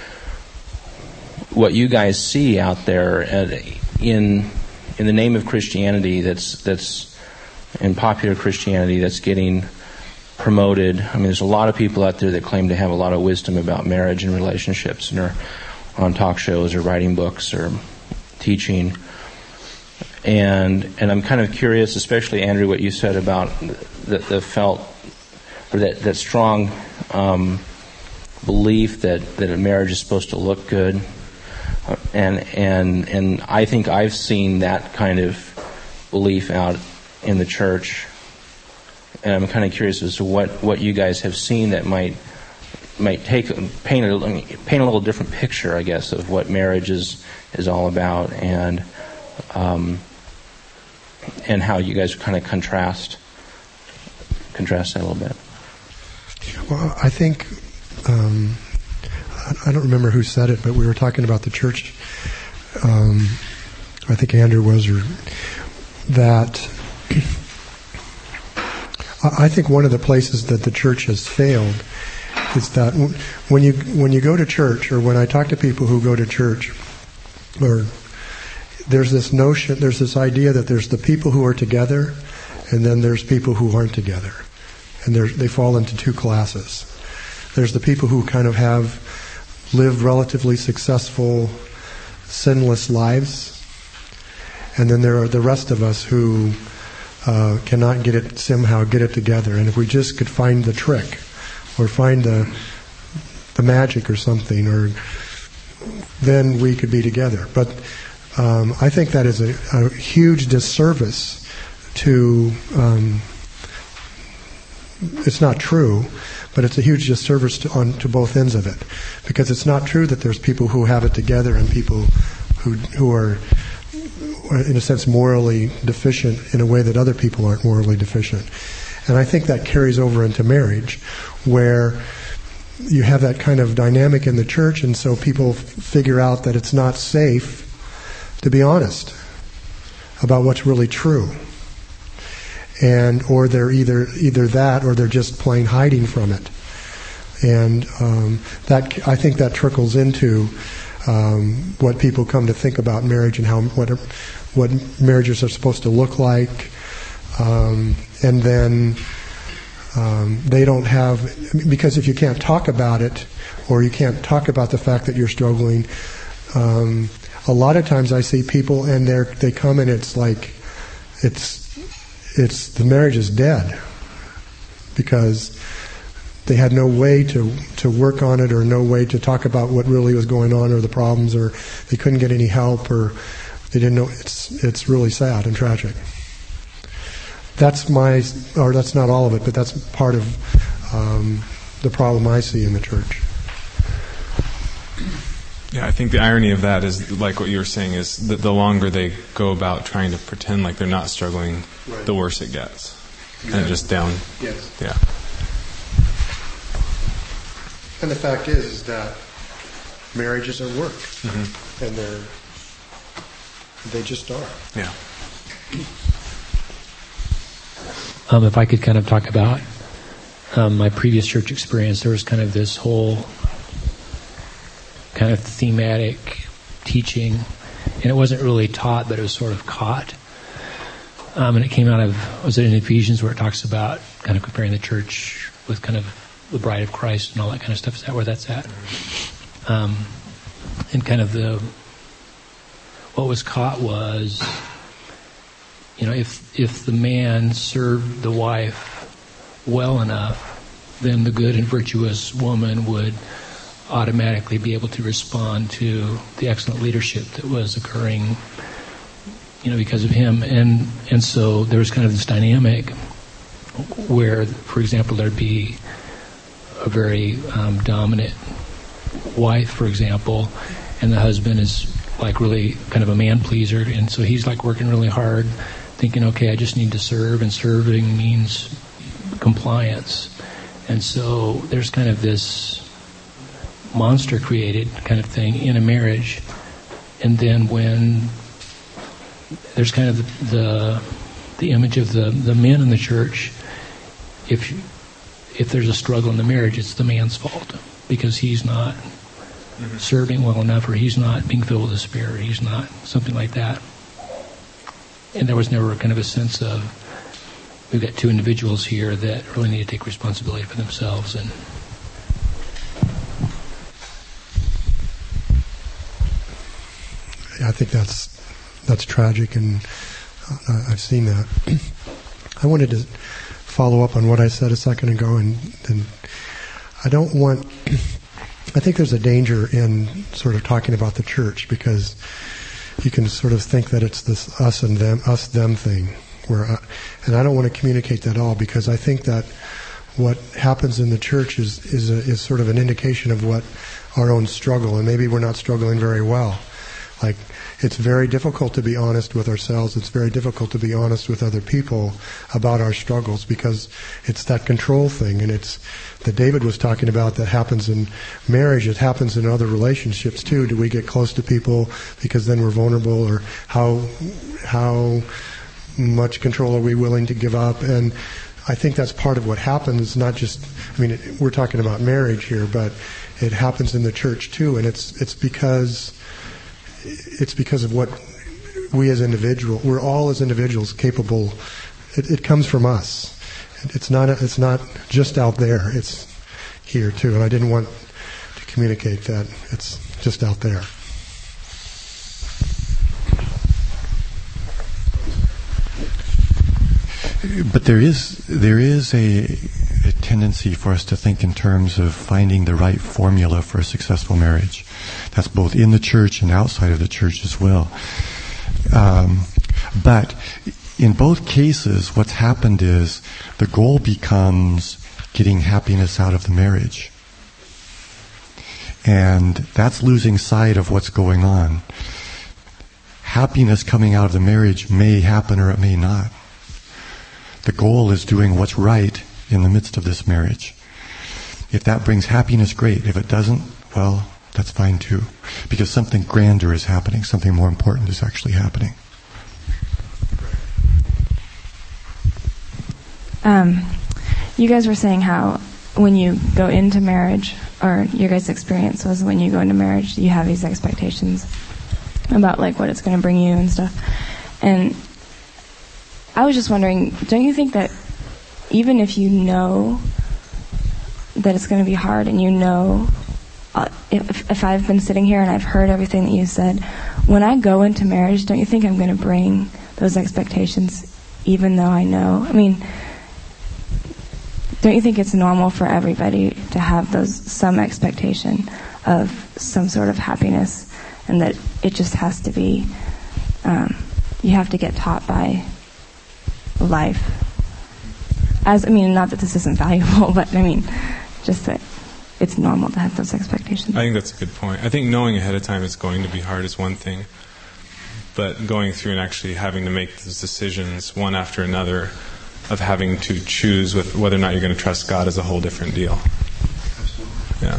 what you guys see out there in in the name of Christianity that's that's in popular Christianity that's getting promoted. I mean, there's a lot of people out there that claim to have a lot of wisdom about marriage and relationships, and are on talk shows or writing books or teaching. And and I'm kind of curious, especially Andrew, what you said about the, the felt or that that strong um, belief that, that a marriage is supposed to look good. And and and I think I've seen that kind of belief out in the church, and I'm kind of curious as to what, what you guys have seen that might might take paint a paint a little different picture, I guess, of what marriage is is all about, and um, and how you guys kind of contrast contrast that a little bit. Well, I think. Um I don't remember who said it, but we were talking about the church. Um, I think Andrew was, or that. I think one of the places that the church has failed is that when you when you go to church, or when I talk to people who go to church, or there's this notion, there's this idea that there's the people who are together, and then there's people who aren't together, and they fall into two classes. There's the people who kind of have live relatively successful, sinless lives. And then there are the rest of us who uh, cannot get it, somehow get it together. And if we just could find the trick, or find the the magic or something, or then we could be together. But um, I think that is a, a huge disservice to, um, it's not true, but it's a huge disservice to, on, to both ends of it. Because it's not true that there's people who have it together and people who who are, in a sense, morally deficient in a way that other people aren't morally deficient. And I think that carries over into marriage, where you have that kind of dynamic in the church, and so people f- figure out that it's not safe to be honest about what's really true. And or they're either either that, or they're just plain hiding from it. And um, that, I think that trickles into um, what people come to think about marriage, and how what what marriages are supposed to look like. Um, and then um, they don't have, because if you can't talk about it, or you can't talk about the fact that you're struggling, um, a lot of times I see people and they they come and it's like it's it's the marriage is dead because they had no way to, to work on it, or no way to talk about what really was going on, or the problems, or they couldn't get any help, or they didn't know. It's it's really sad and tragic. That's my, or that's not all of it, but that's part of um, the problem I see in the church. Yeah, I think the irony of that is, like what you were saying, is that the longer they go about trying to pretend like they're not struggling, right, the worse it gets. Exactly. And just down. Yes. Yeah. And the fact is, is that marriages are work, mm-hmm. and they're they just are. Yeah. Um, if I could kind of talk about um, my previous church experience, there was kind of this whole kind of thematic teaching, and it wasn't really taught, but it was sort of caught. Um, and it came out of, was it in Ephesians, where it talks about kind of comparing the church with kind of the bride of Christ and all that kind of stuff. Is that where that's at? Um, and kind of the, what was caught was, you know, if if the man served the wife well enough, then the good and virtuous woman would automatically be able to respond to the excellent leadership that was occurring, you know, because of him. And and so there was kind of this dynamic where, for example, there'd be a very um, dominant wife, for example, and the husband is like really kind of a man pleaser, and so he's like working really hard, thinking, okay, I just need to serve, and serving means compliance. And so there's kind of this monster created kind of thing in a marriage. And then when there's kind of the the image of the, the men in the church, if if there's a struggle in the marriage, it's the man's fault because he's not mm-hmm. serving well enough, or he's not being filled with the Spirit, he's not, something like that. And there was never kind of a sense of, we've got two individuals here that really need to take responsibility for themselves. And I think that's that's tragic, and uh, I've seen that. I wanted to follow up on what I said a second ago, and, and I don't want. I think there's a danger in sort of talking about the church, because you can sort of think that it's this us and them, us them thing, where, I, and I don't want to communicate that at all, because I think that what happens in the church is is a, is sort of an indication of what our own struggle, and maybe we're not struggling very well. Like, it's very difficult to be honest with ourselves. It's very difficult to be honest with other people about our struggles, because it's that control thing, and it's that David was talking about that happens in marriage. It happens in other relationships too. Do we get close to people because then we're vulnerable, or how how much control are we willing to give up? And I think that's part of what happens. Not just, I mean, we're talking about marriage here, but it happens in the church too, and it's it's because. It's because of what we as individuals, we're all as individuals capable. It, it comes from us. It's not. It's not just out there. It's here too. And I didn't want to communicate that it's just out there. But there is there is a, a tendency for us to think in terms of finding the right formula for a successful marriage. That's both in the church and outside of the church as well. Um, but in both cases, what's happened is the goal becomes getting happiness out of the marriage. And that's losing sight of what's going on. Happiness coming out of the marriage may happen or it may not. The goal is doing what's right in the midst of this marriage. If that brings happiness, great. If it doesn't, well, that's fine too. Because something grander is happening. Something more important is actually happening. Um, you guys were saying how when you go into marriage, or your guys' experience was when you go into marriage, you have these expectations about like what it's going to bring you and stuff. And I was just wondering, don't you think that even if you know that it's going to be hard, and you know, uh, if, if I've been sitting here and I've heard everything that you said, when I go into marriage, don't you think I'm going to bring those expectations even though I know? I mean, don't you think it's normal for everybody to have those some expectation of some sort of happiness, and that it just has to be, um, you have to get taught by life? As I mean, not that this isn't valuable, but I mean, just that it's normal to have those expectations. I think that's a good point. I think knowing ahead of time it's going to be hard is one thing, but going through and actually having to make those decisions one after another, of having to choose with whether or not you're going to trust God, is a whole different deal. Yeah.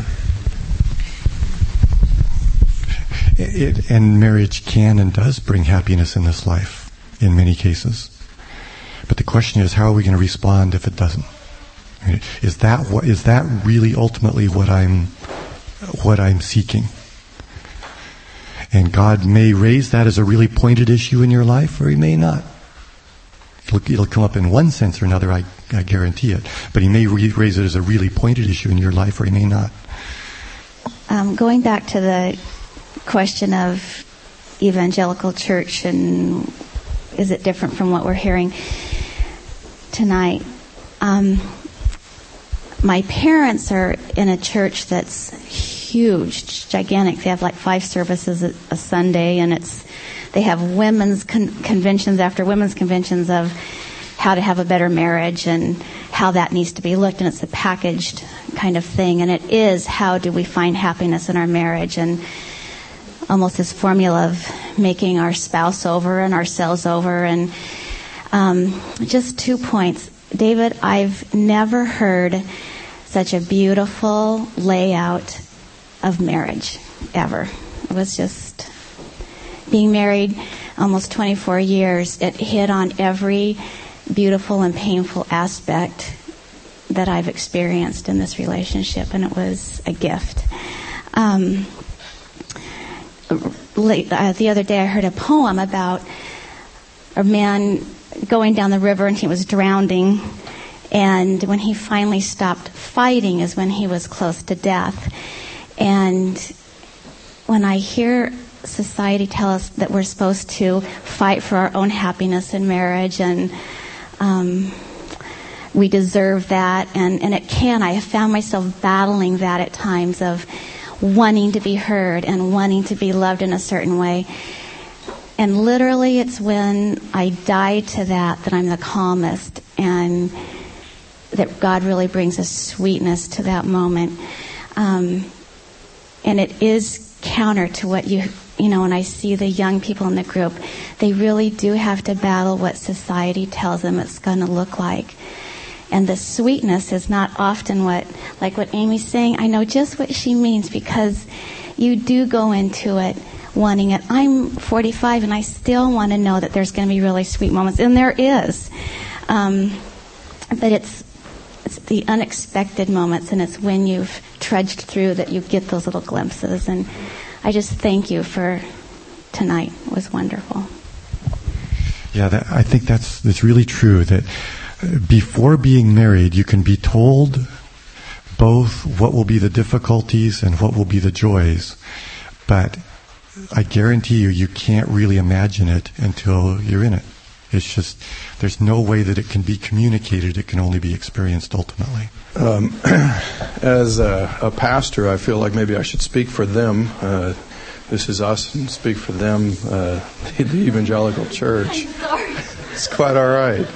It, and marriage can and does bring happiness in this life, in many cases. But the question is, how are we going to respond if it doesn't? Is that what is that really ultimately what I'm what I'm seeking? And God may raise that as a really pointed issue in your life, or He may not. It'll, it'll come up in one sense or another, I, I guarantee it. But He may re- raise it as a really pointed issue in your life, or He may not. Um, going back to the question of evangelical church, and is it different from what we're hearing tonight? Um, my parents are in a church that's huge, gigantic. They have like five services a, a Sunday, and it's they have women's con- conventions after women's conventions of how to have a better marriage and how that needs to be looked, and it's a packaged kind of thing. And it is, how do we find happiness in our marriage, and almost this formula of making our spouse over and ourselves over. And um, just two points. David, I've never heard such a beautiful layout of marriage, ever. It was just, being married almost twenty-four years, it hit on every beautiful and painful aspect that I've experienced in this relationship, and it was a gift. Um, late, uh, the other day I heard a poem about a man going down the river and he was drowning, and when he finally stopped fighting is when he was close to death. And when I hear society tell us that we're supposed to fight for our own happiness in marriage, and um, we deserve that, and, and it can. I have found myself battling that at times, of wanting to be heard and wanting to be loved in a certain way. And literally it's when I die to that that I'm the calmest, and that God really brings a sweetness to that moment. Um, and it is counter to what you, you know, when I see the young people in the group, they really do have to battle what society tells them it's going to look like. And the sweetness is not often what, like what Amy's saying, I know just what she means, because you do go into it wanting it. I'm forty-five and I still want to know that there's going to be really sweet moments, and there is. Um, but it's it's the unexpected moments, and it's when you've trudged through that you get those little glimpses. And I just thank you for tonight. It was wonderful. Yeah, that, I think that's that's really true, that before being married, you can be told both what will be the difficulties and what will be the joys. But I guarantee you, you can't really imagine it until you're in it. It's just, there's no way that it can be communicated. It can only be experienced ultimately. Um, as a, a pastor, I feel like maybe I should speak for them. Uh, this is us, and speak for them, uh, the evangelical church. I'm sorry. It's quite all right.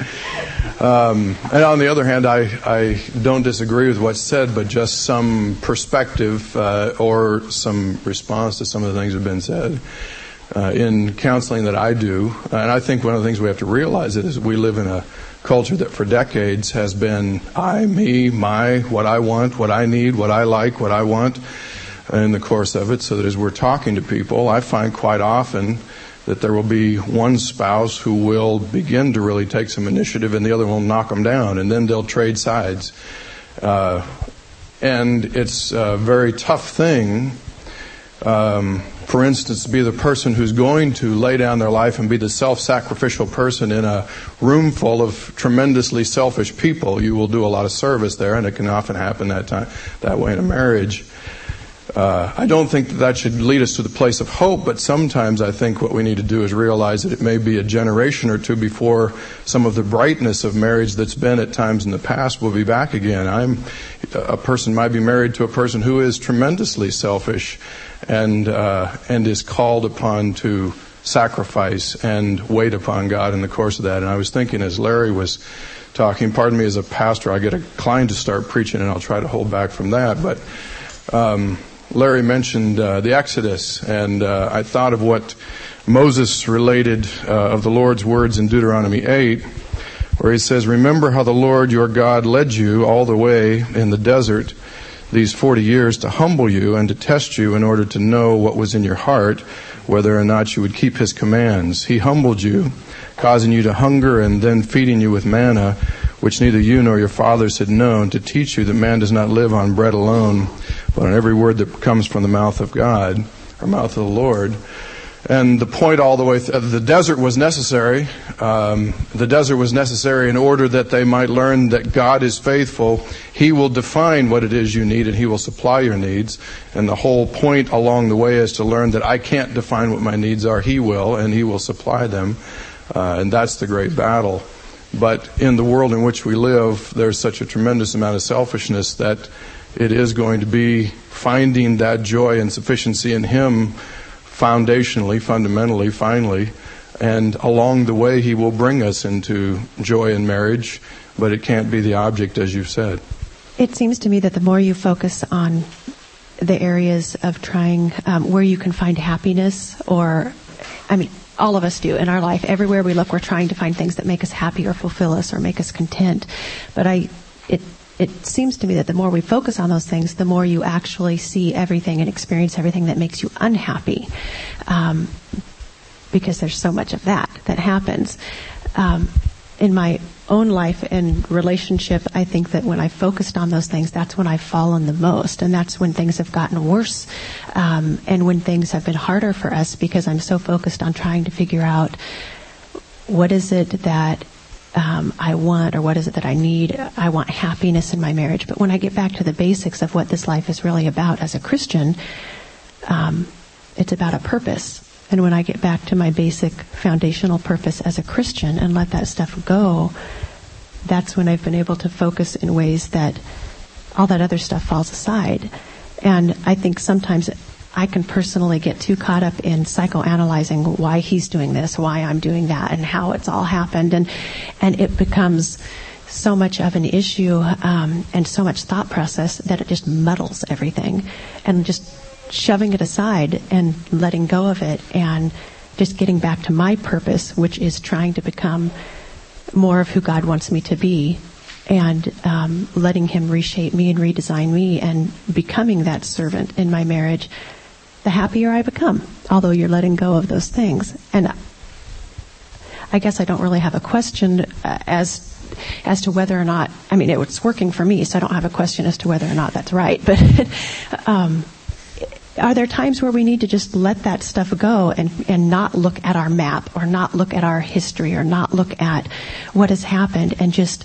Um, and on the other hand, I, I don't disagree with what's said, but just some perspective uh, or some response to some of the things that have been said. Uh, in counseling that I do, and I think one of the things we have to realize is we live in a culture that for decades has been I, me, my, what I want, what I need, what I like, what I want in the course of it, so that as we're talking to people, I find quite often that there will be one spouse who will begin to really take some initiative and the other will knock them down, and then they'll trade sides. Uh, and it's a very tough thing, um, for instance, to be the person who's going to lay down their life and be the self-sacrificial person in a room full of tremendously selfish people. You will do a lot of service there, and it can often happen that time, that way in a marriage. Uh, I don't think that that should lead us to the place of hope, but sometimes I think what we need to do is realize that it may be a generation or two before some of the brightness of marriage that's been at times in the past will be back again. I'm a person might be married to a person who is tremendously selfish and uh, and is called upon to sacrifice and wait upon God in the course of that. And I was thinking as Larry was talking, pardon me, as a pastor, I get inclined to start preaching, and I'll try to hold back from that, but um Larry mentioned uh, the Exodus, and uh, I thought of what Moses related uh, of the Lord's words in Deuteronomy eight, where he says, "Remember how the Lord your God led you all the way in the desert these forty years to humble you and to test you in order to know what was in your heart, whether or not you would keep his commands. He humbled you, causing you to hunger and then feeding you with manna, which neither you nor your fathers had known, to teach you that man does not live on bread alone, but on every word that comes from the mouth of God, or mouth of the Lord." And the point all the way, th- the desert was necessary. Um, the desert was necessary in order that they might learn that God is faithful. He will define what it is you need, and he will supply your needs. And the whole point along the way is to learn that I can't define what my needs are. He will, and he will supply them. Uh, and that's the great battle. But in the world in which we live, there's such a tremendous amount of selfishness that it is going to be finding that joy and sufficiency in him foundationally, fundamentally, finally. And along the way, he will bring us into joy in marriage, but it can't be the object, as you've said. It seems to me that the more you focus on the areas of trying um, where you can find happiness, or, I mean, all of us do in our life. Everywhere we look, we're trying to find things that make us happy or fulfill us or make us content. But I, it, it seems to me that the more we focus on those things, the more you actually see everything and experience everything that makes you unhappy, um, because there's so much of that that happens. Um, in my own life and relationship, I think that when I focused on those things, that's when I've fallen the most, and that's when things have gotten worse, um, and when things have been harder for us, because I'm so focused on trying to figure out what is it that um, I want, or what is it that I need. I want happiness in my marriage. But when I get back to the basics of what this life is really about as a Christian, um, it's about a purpose. And when I get back to my basic foundational purpose as a Christian and let that stuff go, that's when I've been able to focus in ways that all that other stuff falls aside. And I think sometimes I can personally get too caught up in psychoanalyzing why he's doing this, why I'm doing that, and how it's all happened. And, and it becomes so much of an issue um, and so much thought process that it just muddles everything. And just shoving it aside and letting go of it and just getting back to my purpose, which is trying to become more of who God wants me to be, and um, letting Him reshape me and redesign me and becoming that servant in my marriage, the happier I become, although you're letting go of those things. And I guess I don't really have a question uh, as as to whether or not, I mean, it, it's working for me, so I don't have a question as to whether or not that's right. But um are there times where we need to just let that stuff go and, and not look at our map, or not look at our history, or not look at what has happened, and just,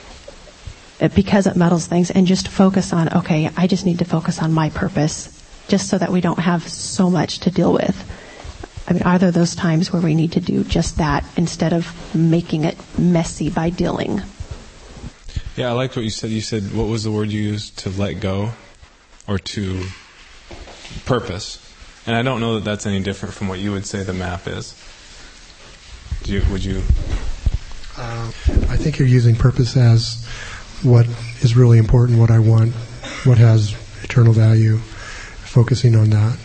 because it muddles things, and just focus on, okay, I just need to focus on my purpose, just so that we don't have so much to deal with? I mean, are there those times where we need to do just that instead of making it messy by dealing? Yeah, I liked what you said. You said, what was the word you used? To let go, or to purpose. And I don't know that that's any different from what you would say the map is. Do you, would you? Uh, I think you're using purpose as what is really important, what I want, what has eternal value, focusing on that.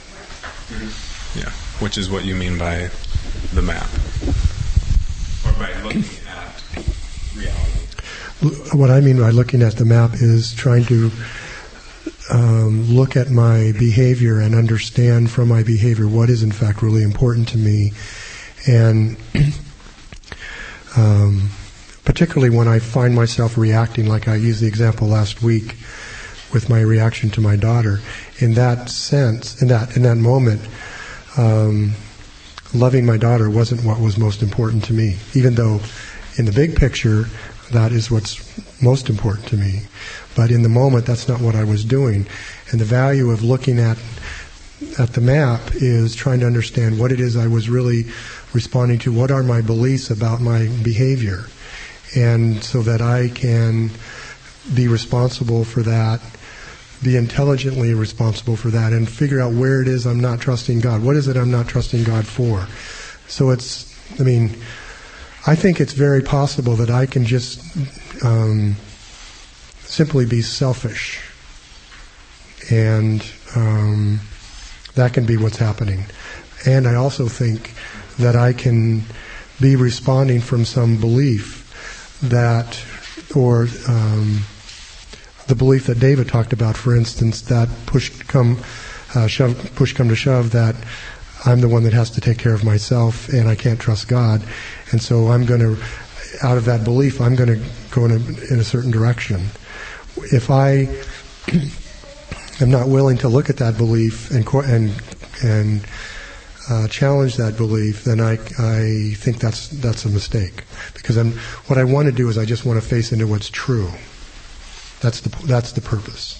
Yeah, which is what you mean by the map. Or by looking at reality. What I mean by looking at the map is trying to Um, look at my behavior and understand from my behavior what is in fact really important to me, and um, particularly when I find myself reacting, like I used the example last week with my reaction to my daughter. In that sense, in that in that moment, um, loving my daughter wasn't what was most important to me, even though in the big picture that is what's most important to me. But in the moment, that's not what I was doing. And the value of looking at at the map is trying to understand what it is I was really responding to. What are my beliefs about my behavior? And so that I can be responsible for that, be intelligently responsible for that, and figure out where it is I'm not trusting God. What is it I'm not trusting God for? So it's, I mean, I think it's very possible that I can just um, simply be selfish, and um, that can be what's happening. And I also think that I can be responding from some belief that, or um, the belief that David talked about, for instance, that push come uh, shove, push come to shove, that I'm the one that has to take care of myself and I can't trust God, and so I'm going to, out of that belief, I'm going to go in a, in a certain direction. If I am not willing to look at that belief and and and uh, challenge that belief, then I I think that's that's a mistake, because I'm what I want to do is I just want to face into what's true. That's the that's the purpose.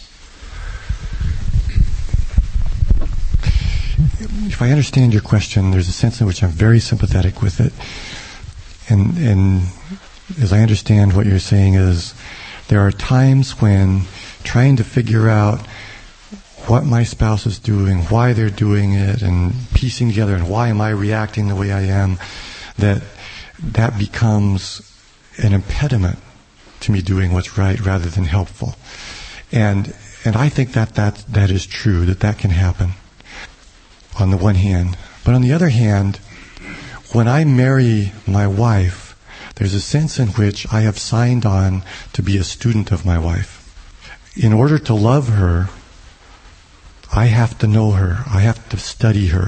If I understand your question, there's a sense in which I'm very sympathetic with it, and and as I understand what you're saying is, there are times when trying to figure out what my spouse is doing, why they're doing it, and piecing together, and why am I reacting the way I am, that that becomes an impediment to me doing what's right rather than helpful. And and I think that that, that is true, that that can happen on the one hand. But on the other hand, when I marry my wife, there's a sense in which I have signed on to be a student of my wife. In order to love her, I have to know her. I have to study her.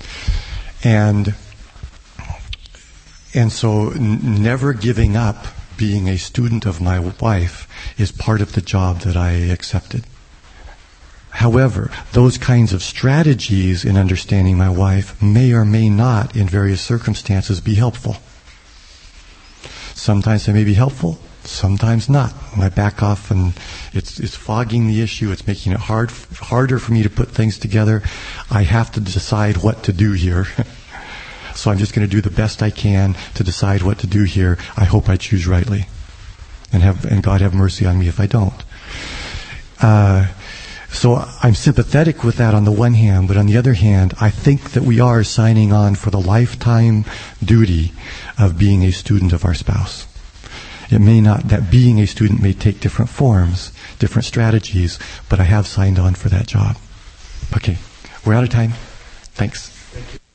And and so n- never giving up being a student of my wife is part of the job that I accepted. However, those kinds of strategies in understanding my wife may or may not, in various circumstances, be helpful. Sometimes they may be helpful, sometimes not. When I back off and it's it's fogging the issue, it's making it hard harder for me to put things together, I have to decide what to do here. So I'm just going to do the best I can to decide what to do here. I hope I choose rightly. And have and God have mercy on me if I don't. Uh, so I'm sympathetic with that on the one hand, but on the other hand, I think that we are signing on for the lifetime duty of being a student of our spouse. It may not, that being a student may take different forms, different strategies, but I have signed on for that job. Okay, we're out of time. Thanks. Thank you.